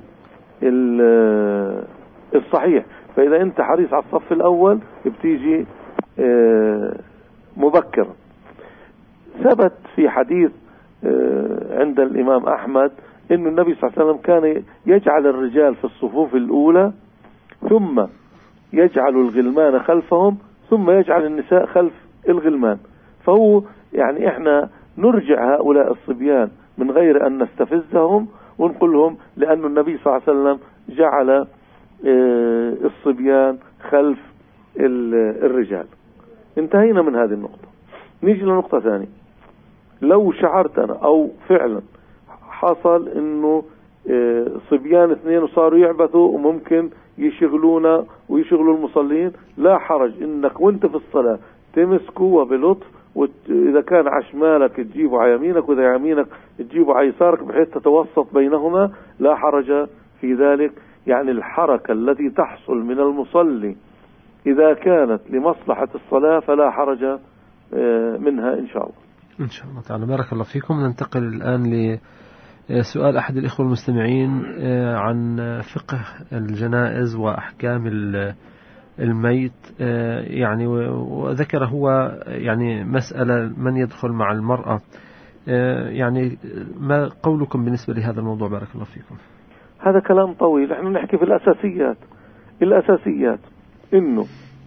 الصحيح. فإذا أنت حريص على الصف الأول بتيجي اه مبكرا. ثبت في حديث اه عند الإمام أحمد إن النبي صلى الله عليه وسلم كان يجعل الرجال في الصفوف الأولى ثم يجعل الغلمان خلفهم ثم يجعل النساء خلف الغلمان. فهو يعني احنا نرجع هؤلاء الصبيان من غير أن نستفزهم ونقول لهم لأن النبي صلى الله عليه وسلم جعل الصبيان خلف الرجال. انتهينا من هذه النقطة. نيجي لنقطة ثانية. لو شعرت أنا أو فعلا حصل إنه صبيان اثنين وصاروا يعبثوا وممكن يشغلونا ويشغلوا المصلين، لا حرج إنك وانت في الصلاة تمسكوا وبلطف، وإذا كان عشمالك تجيبه على يمينك وإذا يمينك تجيبه على يسارك بحيث تتوسط بينهما، لا حرج في ذلك. يعني الحركة التي تحصل من المصلي إذا كانت لمصلحة الصلاة فلا حرج منها إن شاء الله. إن شاء الله تعالى. بارك الله فيكم. ننتقل الآن لسؤال أحد الإخوة المستمعين عن فقه الجنائز وأحكام الميت، يعني وذكر هو يعني مسألة من يدخل مع المرأة، يعني ما قولكم بالنسبة لهذا الموضوع؟ بارك الله فيكم. هذا كلام طويل، احنا نحكي في الأساسيات. الأساسيات إنه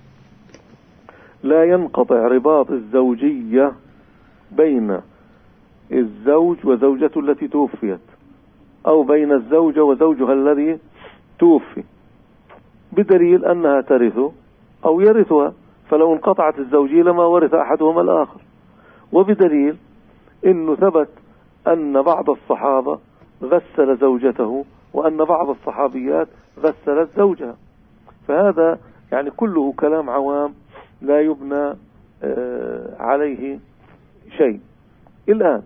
لا ينقطع رباط الزوجية بين الزوج وزوجته التي توفيت أو بين الزوجة وزوجها الذي توفي، بدليل أنها ترثه أو يرثها، فلو انقطعت الزوجية لما ورث أحدهما الآخر. وبدليل إنه ثبت أن بعض الصحابة غسل زوجته وأن بعض الصحابيات غسلت زوجها. فهذا يعني كله كلام عوام لا يبنى عليه شيء. الآن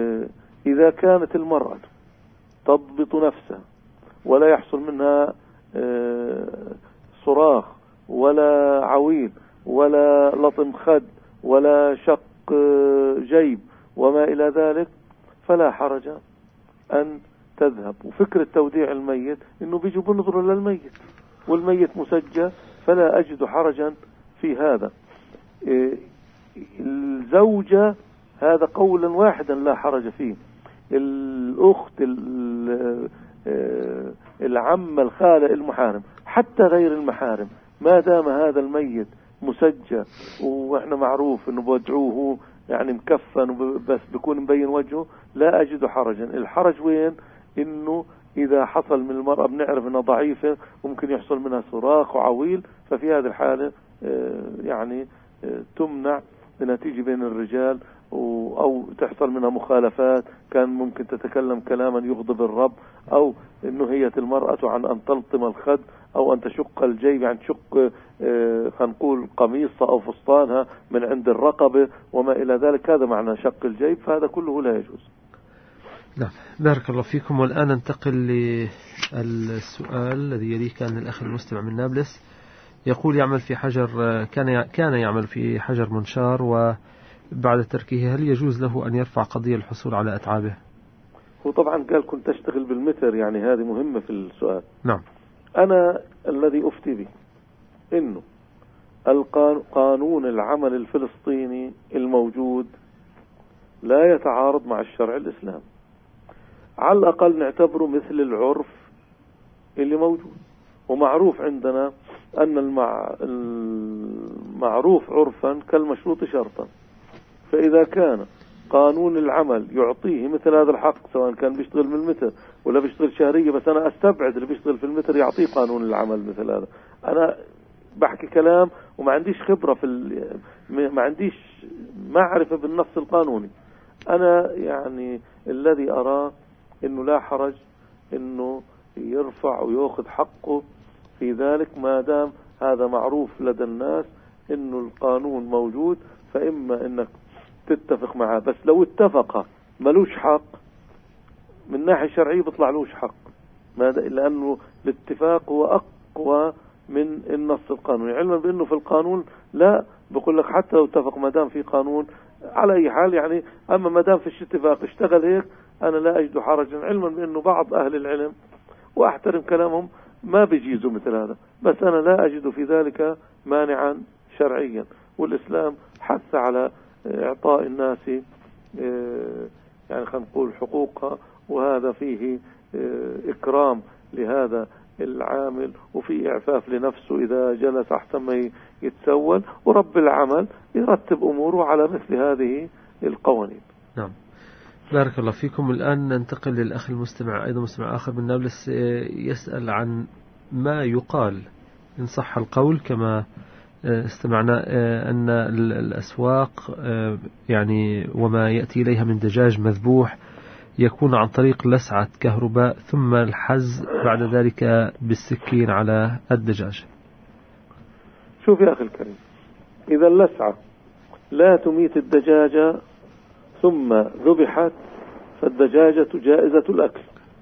إذا كانت المرأة تضبط نفسها ولا يحصل منها صراخ ولا عويل ولا لطم خد ولا شق جيب وما إلى ذلك فلا حرج أن تذهب. وفكرة توديع الميت إنه بيجوا بنظروا للميت والميت مسجى، فلا أجد حرجا في هذا. الزوجة هذا قولا واحدا لا حرج فيه. الأخت، العمة، الخالة، المحارم، حتى غير المحارم، ما دام هذا الميت مسجى وإحنا معروف إنه بودعوه يعني مكفن بس بيكون مبين وجهه، لا أجد حرجا. الحرج وين؟ إنه إذا حصل من المرأة بنعرف إنها ضعيفة وممكن يحصل منها صراخ وعويل، ففي هذه الحالة يعني تمنع انها تيجي بين الرجال، او تحصل منها مخالفات، كان ممكن تتكلم كلاما يغضب الرب، او نهيت المرأة عن ان تلطم الخد او ان تشق الجيب، يعني تشق خلينا نقول قميصها او فستانها من عند الرقبة وما الى ذلك، هذا معنى شق الجيب، فهذا كله لا يجوز. نعم، بارك الله فيكم. والآن ننتقل للسؤال الذي يليه. كان الأخ المستمع من نابلس يقول يعمل في حجر، كان كان يعمل في حجر منشار، وبعد تركه هل يجوز له أن يرفع قضية الحصول على أتعابه؟ هو طبعا قال كنت أشتغل بالمتر، يعني هذه مهمة في السؤال. نعم. أنا الذي أفتي به إنه القانون العمل الفلسطيني الموجود لا يتعارض مع الشرع الإسلامي، على الأقل نعتبره مثل العرف اللي موجود. ومعروف عندنا أن المع... المعروف عرفا كالمشروط شرطا، فإذا كان قانون العمل يعطيه مثل هذا الحق، سواء كان بيشتغل بالمتر ولا بيشتغل شهرية، بس أنا أستبعد اللي بيشتغل في المتر يعطيه قانون العمل مثل هذا. أنا بحكي كلام وما عنديش خبرة في ال... ما عنديش معرفة بالنص القانوني. أنا يعني الذي أراه إنه لا حرج إنه يرفع ويأخذ حقه في ذلك، ما دام هذا معروف لدى الناس إنه القانون موجود، فإما إنك تتفق معه. بس لو اتفق ملوش حق من ناحية شرعية بيطلع لوش حق، لأنه الاتفاق هو أقوى من النص القانوني، علما بأنه في القانون لا بقول لك حتى لو اتفق ما دام في قانون على أي حال يعني. أما ما دام فيش اتفاق اشتغل هيك، أنا لا أجد حرجا، علما بأنه بعض أهل العلم وأحترم كلامهم ما بيجيزوا مثل هذا، بس أنا لا أجد في ذلك مانعا شرعيا. والإسلام حث على إعطاء الناس يعني خلينا نقول حقوقها، وهذا فيه إكرام لهذا العامل وفي إعفاف لنفسه إذا جلس أحسن ما يتسول، ورب العمل يرتب أموره على مثل هذه القوانين. نعم، بارك الله فيكم. الآن ننتقل للأخ المستمع، أيضا مستمع آخر من نابلس، يسأل عن ما يقال إن صح القول كما استمعنا أن الأسواق يعني وما يأتي إليها من دجاج مذبوح يكون عن طريق لسعة كهرباء ثم الحز بعد ذلك بالسكين على الدجاج. شوف يا أخي الكريم، إذا اللسعة لا تميت الدجاجة ثم ذبحت فالدجاجة جائزة الأكل.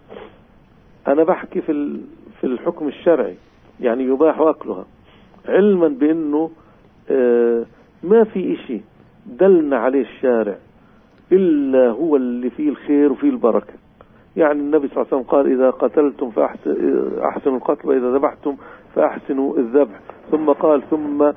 أنا بحكي في في الحكم الشرعي، يعني يباح أكلها، علما بأنه آه ما في إشي دلنا عليه الشارع إلا هو اللي فيه الخير وفيه البركة. يعني النبي صلى الله عليه وسلم قال إذا قتلتم فأحسنوا القتل وإذا ذبحتم فأحسنوا الذبح، ثم قال ثم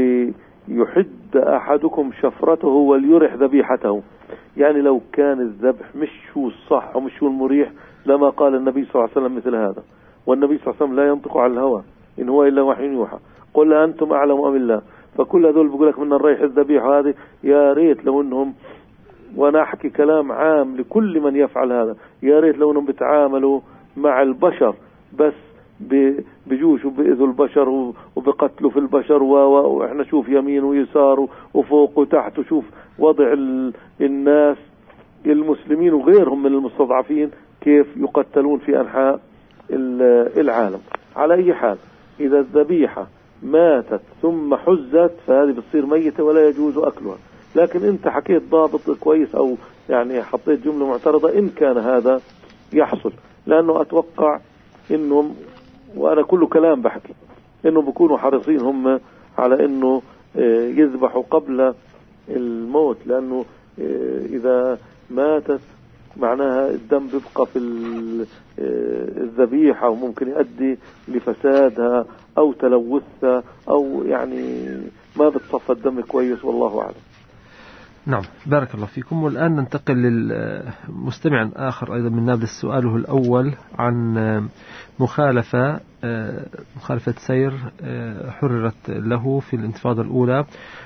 ليحد أحدكم شفرته وليرح ذبيحته. يعني لو كان الذبح مش هو الصح ومش هو المريح لما قال النبي صلى الله عليه وسلم مثل هذا. والنبي صلى الله عليه وسلم لا ينطق عن الهوى إن هو إلا وحي يوحى، قل أنتم أعلم أم الله. فكل هذول بيقول لك من الريح الذبيحة هذه، يا ريت لو إنهم، وأنا أحكي كلام عام لكل من يفعل هذا، يا ريت لو إنهم بتعاملوا مع البشر بس بجوش وبإذوا البشر وبقتلوا في البشر، وإحنا شوف يمين ويسار وفوق وتحت، وشوف وضع الناس المسلمين وغيرهم من المستضعفين كيف يقتلون في أنحاء العالم. على أي حال إذا الذبيحة ماتت ثم حزت فهذه بتصير ميتة ولا يجوز أكلها. لكن أنت حكيت ضابط كويس أو يعني حطيت جملة معترضة إن كان هذا يحصل، لأنه أتوقع إنهم وأنا كل كلام بحكي إنه بيكونوا حريصين هم على إنه يذبحوا قبل الموت، لأنه إذا ماتت معناها الدم بيبقى في الذبيحة وممكن يؤدي لفسادها أو تلوثها أو يعني ما بتصفى الدم كويس، والله أعلم. نعم، بارك الله فيكم. والآن ننتقل للمستمع آخر أيضا من نابلس. سؤاله الأول عن مخالفة مخالفة سير حررت له في الانتفاضة الأولى،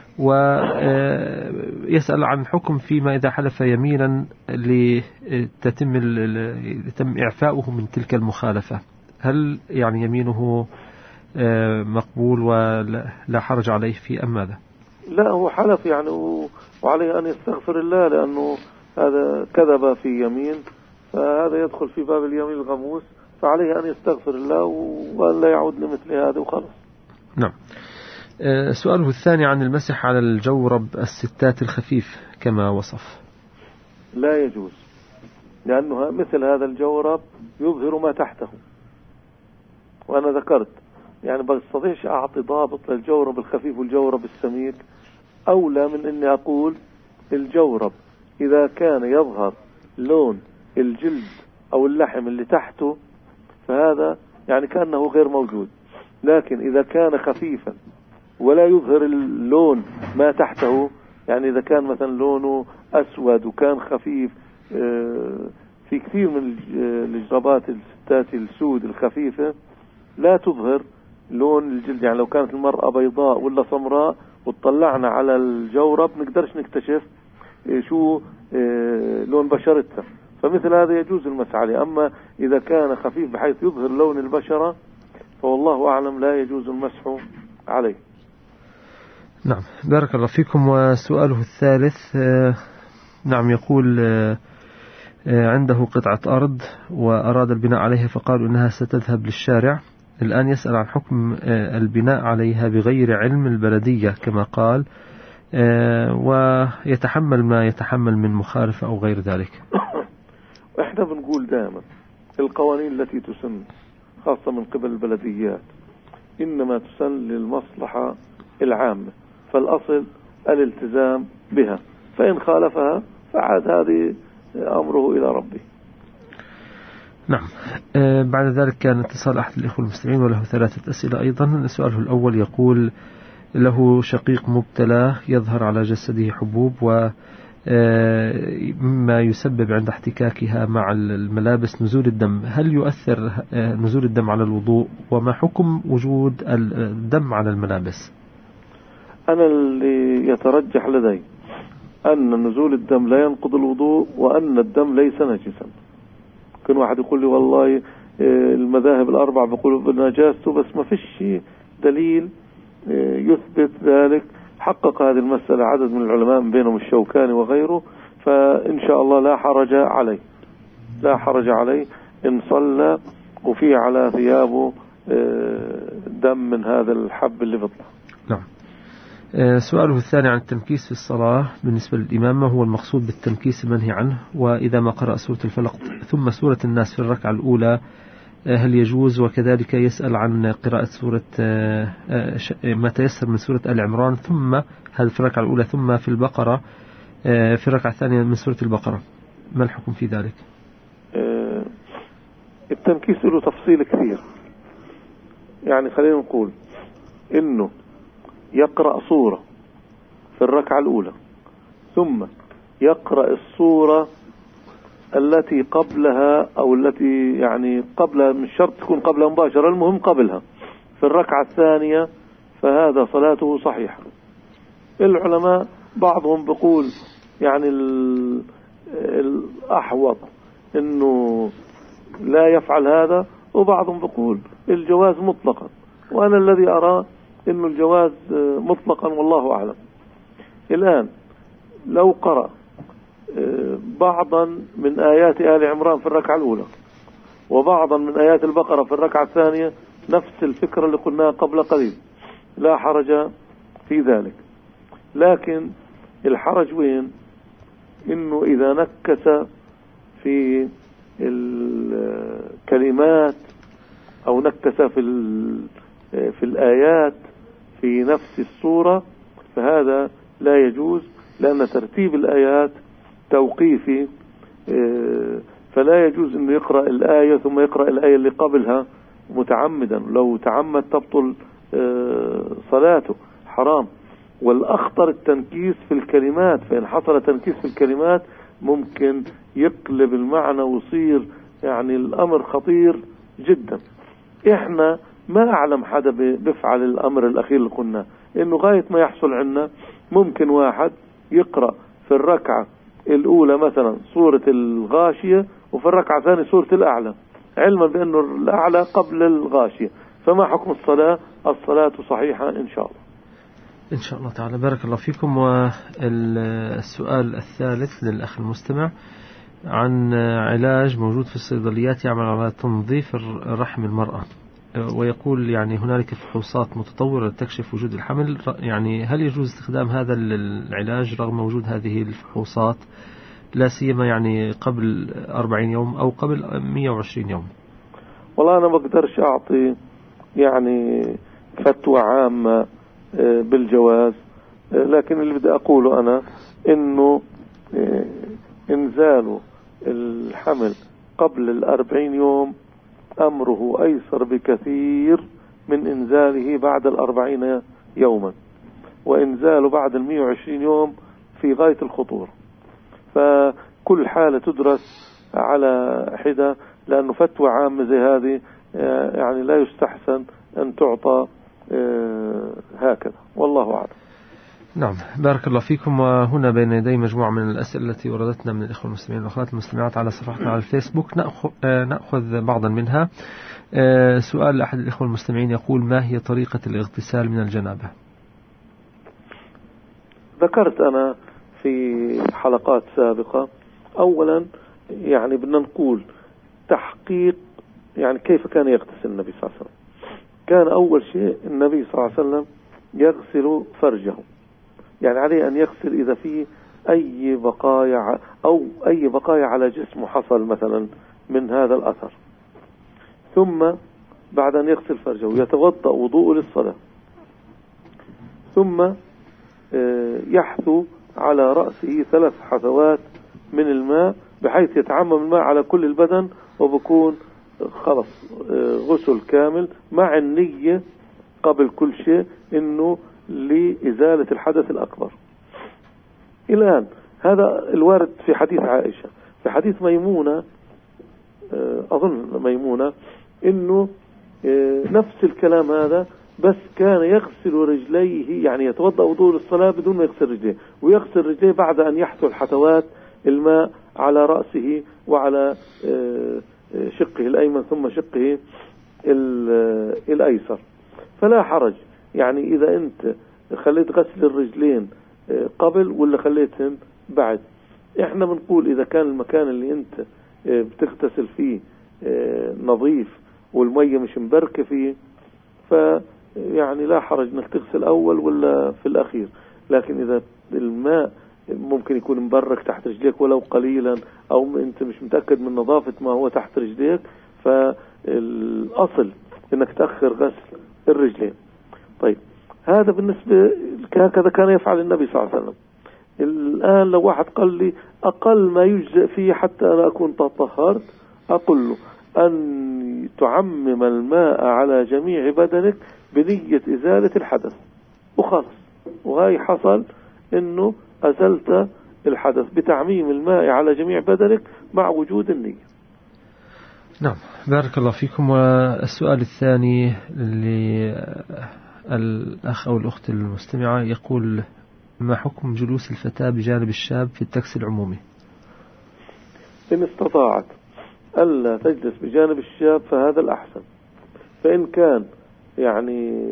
ويسأل عن حكم فيما إذا حلف يمينا لتتم لتم إعفاؤه من تلك المخالفة. هل يعني يمينه مقبول ولا حرج عليه فيه أم ماذا؟ لا، هو حلف يعني وعليه أن يستغفر الله، لأنه هذا كذب في يمين، فهذا يدخل في باب اليمين الغموس، فعليه أن يستغفر الله وأن لا يعود لمثل هذا وخلاص. نعم. سؤاله الثاني عن المسح على الجورب الستات الخفيف كما وصف. لا يجوز، لأنه مثل هذا الجورب يظهر ما تحته، وأنا ذكرت يعني بستطيعش أعطي ضابط للجورب الخفيف والجورب السميك، أولى من أني أقول الجورب إذا كان يظهر لون الجلد أو اللحم اللي تحته فهذا يعني كأنه غير موجود، لكن إذا كان خفيفا ولا يظهر اللون ما تحته، يعني إذا كان مثلا لونه أسود وكان خفيف، في كثير من الجرابات الستات السود الخفيفة لا تظهر لون الجلد، يعني لو كانت المرأة بيضاء ولا سمراء وطلعنا على الجورب نقدرش نكتشف شو لون بشرتها، فمثل هذا يجوز المسح عليه. أما إذا كان خفيف بحيث يظهر لون البشرة فوالله أعلم لا يجوز المسح عليه. نعم، بارك الله فيكم. وسؤاله الثالث نعم يقول عنده قطعة أرض وأراد البناء عليها فقالوا إنها ستذهب للشارع، الآن يسأل عن حكم البناء عليها بغير علم البلدية كما قال، ويتحمل ما يتحمل من مخالفة أو غير ذلك. احنا بنقول دائما القوانين التي تسن خاصة من قبل البلديات إنما تسن للمصلحة العامة، فالأصل الالتزام بها، فإن خالفها فعاد هذه أمره إلى ربه. نعم. آه بعد ذلك كان اتصال أحد الإخوة المستمعين وله ثلاثة أسئلة أيضا. سؤاله الأول يقول له شقيق مبتلى يظهر على جسده حبوب ومما يسبب عند احتكاكها مع الملابس نزول الدم، هل يؤثر آه نزول الدم على الوضوء؟ وما حكم وجود الدم على الملابس؟ أنا اللي يترجح لدي أن نزول الدم لا ينقض الوضوء وأن الدم ليس نجسا. كل واحد يقول لي والله المذاهب الأربع بيقولوا بنجاسته، بس ما فيش دليل يثبت ذلك. حقق هذه المسألة عدد من العلماء بينهم الشوكاني وغيره، فإن شاء الله لا حرج عليه لا حرج عليه إن صلى وفي على ثيابه دم من هذا الحب اللي بيطلع. نعم. سؤاله الثاني عن التنكيس في الصلاة بالنسبة للإمام، ما هو المقصود بالتنكيس المنهي عنه؟ وإذا ما قرأ سورة الفلق ثم سورة الناس في الركعة الأولى هل يجوز؟ وكذلك يسأل عن قراءة سورة ما تيسر من سورة آل عمران ثم هل في الركعة الأولى ثم في البقرة في الركعة الثانية من سورة البقرة، ما الحكم في ذلك؟ التنكيس له تفصيل كثير، يعني خلينا نقول إنه يقرأ صورة في الركعة الأولى ثم يقرأ الصورة التي قبلها أو التي يعني قبلها، مش شرط تكون قبلها مباشرة، المهم قبلها في الركعة الثانية، فهذا صلاته صحيحة. العلماء بعضهم بيقول يعني الأحوط إنه لا يفعل هذا، وبعضهم بيقول الجواز مطلقا، وأنا الذي أرى إنه الجواز مطلقا والله أعلم. الآن لو قرأ بعضا من آيات آل عمران في الركعة الأولى وبعضا من آيات البقرة في الركعة الثانية، نفس الفكرة اللي قلناها قبل قليل، لا حرج في ذلك. لكن الحرج وين؟ إنه إذا نكس في الكلمات أو نكس في في الآيات في نفس السورة، فهذا لا يجوز، لأن ترتيب الآيات توقيفي، فلا يجوز أنه يقرأ الآية ثم يقرأ الآية اللي قبلها متعمدا. لو تعمد تبطل صلاته، حرام. والأخطر التنكيس في الكلمات، فإن حصل تنكيس في الكلمات ممكن يقلب المعنى ويصير يعني الأمر خطير جدا. إحنا ما أعلم حدا بيفعل الأمر الأخير اللي قلنا، إنه غاية ما يحصل عنا ممكن واحد يقرأ في الركعة الأولى مثلا سورة الغاشية وفي الركعة الثانية سورة الأعلى، علما بأنه الأعلى قبل الغاشية، فما حكم الصلاة؟ الصلاة صحيحة إن شاء الله. إن شاء الله تعالى. بارك الله فيكم. والسؤال الثالث للأخ المستمع عن علاج موجود في الصيدليات يعمل على تنظيف رحم المرأة، ويقول يعني هنالك فحوصات متطورة تكشف وجود الحمل، يعني هل يجوز استخدام هذا العلاج رغم وجود هذه الفحوصات، لا سيما يعني قبل أربعين يوم أو قبل مئة وعشرين يوم؟ والله أنا ما بقدرش أعطي يعني فتوى عامة بالجواز، لكن اللي بدي أقوله أنا إنه إنزال الحمل قبل الأربعين يوم أمره أيسر بكثير من إنزاله بعد الأربعين يوما، وإنزاله بعد المئة وعشرين يوم في غاية الخطورة. فكل حالة تدرس على حدة، لأنه فتوى عامة زي هذه يعني لا يستحسن أن تعطى هكذا، والله أعلم. نعم، بارك الله فيكم. وهنا بين يدي مجموعة من الأسئلة التي وردتنا من الإخوة المسلمين والأخوات المستمعات على صفحتنا على الفيسبوك، نأخذ بعضا منها. سؤال أحد الإخوة المستمعين يقول: ما هي طريقة الاغتسال من الجنابة؟ ذكرت أنا في حلقات سابقة، أولا يعني بدنا نقول تحقيق يعني كيف كان يغتسل النبي صلى الله عليه وسلم. كان أول شيء النبي صلى الله عليه وسلم يغسل فرجه، يعني عليه أن يغسل إذا فيه أي بقايا أو أي بقايا على جسمه حصل مثلا من هذا الأثر، ثم بعد أن يغسل فرجه يتوضأ وضوء للصلاة، ثم يحثو على رأسه ثلاث حثوات من الماء بحيث يتعمم الماء على كل البدن، وبكون خلص غسل كامل مع النية قبل كل شيء إنه لإزالة الحدث الأكبر. الآن هذا الوارد في حديث عائشة. في حديث ميمونة أظن ميمونة إنه نفس الكلام هذا، بس كان يغسل رجليه، يعني يتوضأ وضوء للصلاة بدون ما يغسل رجليه، ويغسل رجليه بعد أن يحثو الحثوات الماء على رأسه وعلى شقه الأيمن ثم شقه الأيسر. فلا حرج يعني إذا أنت خليت غسل الرجلين قبل ولا خليتهم بعد. احنا بنقول إذا كان المكان اللي أنت بتغتسل فيه نظيف والمية مش مبركة فيه، فيعني لا حرج انك تغسل أول ولا في الأخير. لكن إذا الماء ممكن يكون مبرك تحت رجليك ولو قليلا، أو أنت مش متأكد من نظافة ما هو تحت رجليك، فالأصل انك تأخر غسل الرجلين. طيب هذا بالنسبة هكذا كان يفعل النبي صلى الله عليه وسلم. الآن لو واحد قال لي أقل ما يجزئ فيه حتى أنا أكون تطهرت، أقول له أن تعمم الماء على جميع بدنك بنية إزالة الحدث وخلص، وهي حصل إنه أزلت الحدث بتعميم الماء على جميع بدنك مع وجود النية. نعم، بارك الله فيكم. والسؤال الثاني للأخ أو الأخت المستمعة يقول: ما حكم جلوس الفتاة بجانب الشاب في التاكسي العمومي؟ إن استطاعت ألا تجلس بجانب الشاب فهذا الأحسن. فإن كان يعني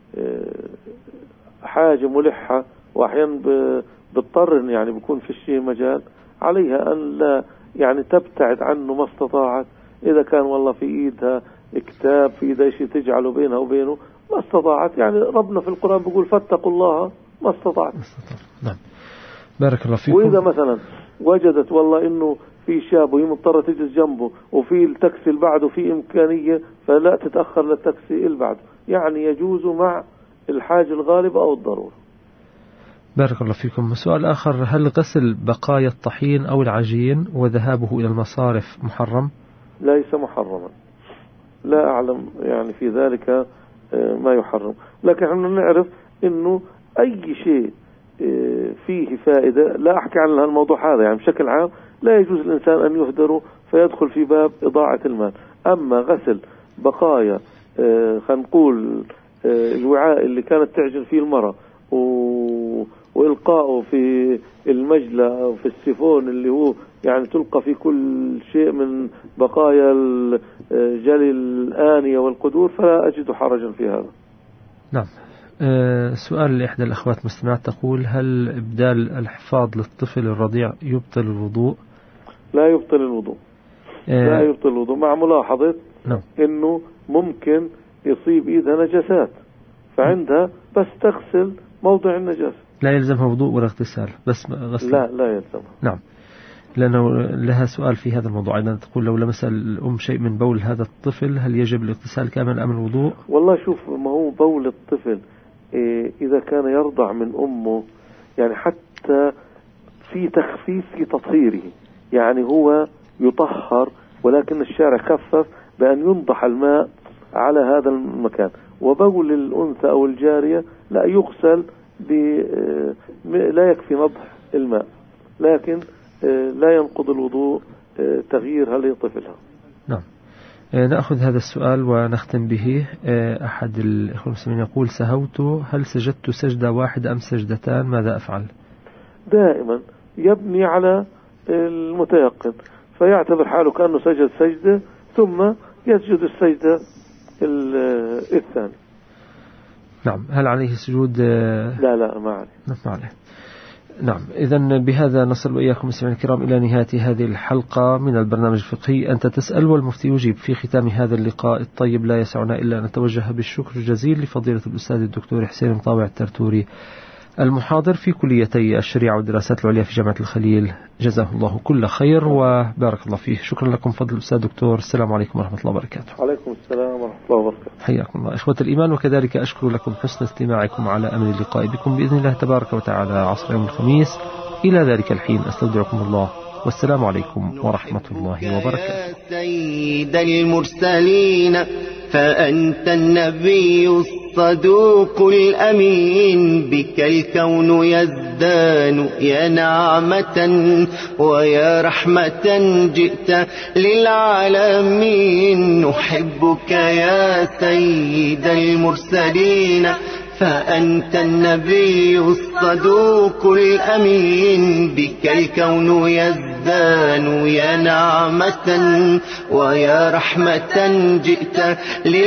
حاجة ملحة وأحيانا بتضطر يعني بيكون في الشيء مجال، عليها أن لا يعني تبتعد عنه ما استطاعت. إذا كان والله في إيدها كتاب في إيدها شيء تجعله بينها وبينه ما استطاعت، يعني ربنا في القرآن بيقول فاتقوا الله ما استطاعت. نعم، بارك الله فيكم. وإذا مثلا وجدت والله إنه في شاب وهي مضطرة تجلس جنبه وفي التاكسي اللي بعده في إمكانية فلا تتأخر للتاكسي اللي بعده، يعني يجوز مع الحاجة الغالبة أو الضرورة. بارك الله فيكم. سؤال آخر: هل غسل بقايا الطحين أو العجين وذهابه إلى المصارف محرم؟ ليس محرما، لا أعلم يعني في ذلك ما يحرم، لكن احنا نعرف إنه أي شيء فيه فائدة، لا أحكي عن الموضوع هذا يعني بشكل عام، لا يجوز الإنسان أن يهدره فيدخل في باب إضاعة المال. أما غسل بقايا خلينا نقول الوعاء اللي كانت تعجن فيه المرأة وإلقائه في المجلة أو في السيفون اللي هو يعني تلقى في كل شيء من بقايا جلي الآنية والقدور، فلا أجد حرجا في هذا. نعم. أه سؤال لإحدى الأخوات المستمعات تقول: هل إبدال الحفاض للطفل الرضيع يبطل الوضوء؟ لا يبطل الوضوء. أه لا يبطل الوضوء، مع ملاحظة نعم. إنه ممكن يصيب إيدها نجاسات، فعندها بس تغسل موضع النجاسة، لا يلزمها وضوء ولا اغتسال، بس غسل. لا لا يلزمها. نعم. لأنه لها سؤال في هذا الموضوع أيضا، تقول: لو لمس الأم شيء من بول هذا الطفل هل يجب الاغتسال كامل أم الوضوء؟ والله شوف، ما هو بول الطفل إيه إذا كان يرضع من أمه يعني حتى في تخفيف في تطهيره، يعني هو يطهر، ولكن الشارع خفف بأن ينضح الماء على هذا المكان. وبول الأنثى أو الجارية لا يغسل، لا يكفي نضح الماء، لكن لا ينقض الوضوء تغيير هل طفلها. نعم. نأخذ هذا السؤال ونختم به. أحد الإخوة المسلمين يقول: سهوت، هل سجدت سجدة واحدة أم سجدتان؟ ماذا أفعل؟ دائما يبني على المتيقن، فيعتبر حاله كأنه سجد سجدة ثم يسجد السجدة الثاني. نعم. هل عليه سجود؟ لا لا ما عليه. ما عليه. نعم. إذن بهذا نصل وإياكم مستمعينا الكرام إلى نهاية هذه الحلقة من البرنامج الفقهي أنت تسأل والمفتي يجيب. في ختام هذا اللقاء الطيب لا يسعنا إلا أن نتوجه بالشكر الجزيل لفضيلة الأستاذ الدكتور حسين مطاوع الترتوري، المحاضر في كليتي الشريعة والدراسات العليا في جامعة الخليل، جزاه الله كل خير وبارك الله فيه. شكرا لكم فضل الأستاذ دكتور. السلام عليكم ورحمة الله وبركاته. عليكم السلام ورحمة الله وبركاته. حياكم الله إخوة الإيمان، وكذلك أشكر لكم حسن استماعكم على أمل اللقاء بكم بإذن الله تبارك وتعالى عصر يوم الخميس. إلى ذلك الحين أستودعكم الله، والسلام عليكم ورحمة الله وبركاته. يا سيد المرسلين فأنت النبي الصدوق الأمين، بك الكون يزدان يا نعمة ويا رحمة، جئت للعالمين. نحبك يا سيد المرسلين فأنت النبي الصدوق الأمين، بك الكون يزدان يا نعمة ويا رحمة، جئت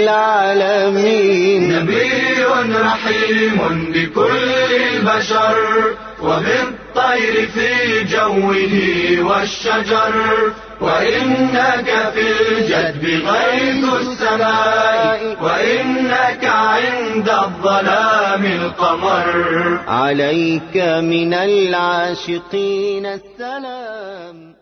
للعالمين. نبي رحيم بكل البشر وبالطير في جوه والشجر، وإنك في الجدب غيث السماء، وإنك عند الظلام القمر. عليك من العاشقين السلام.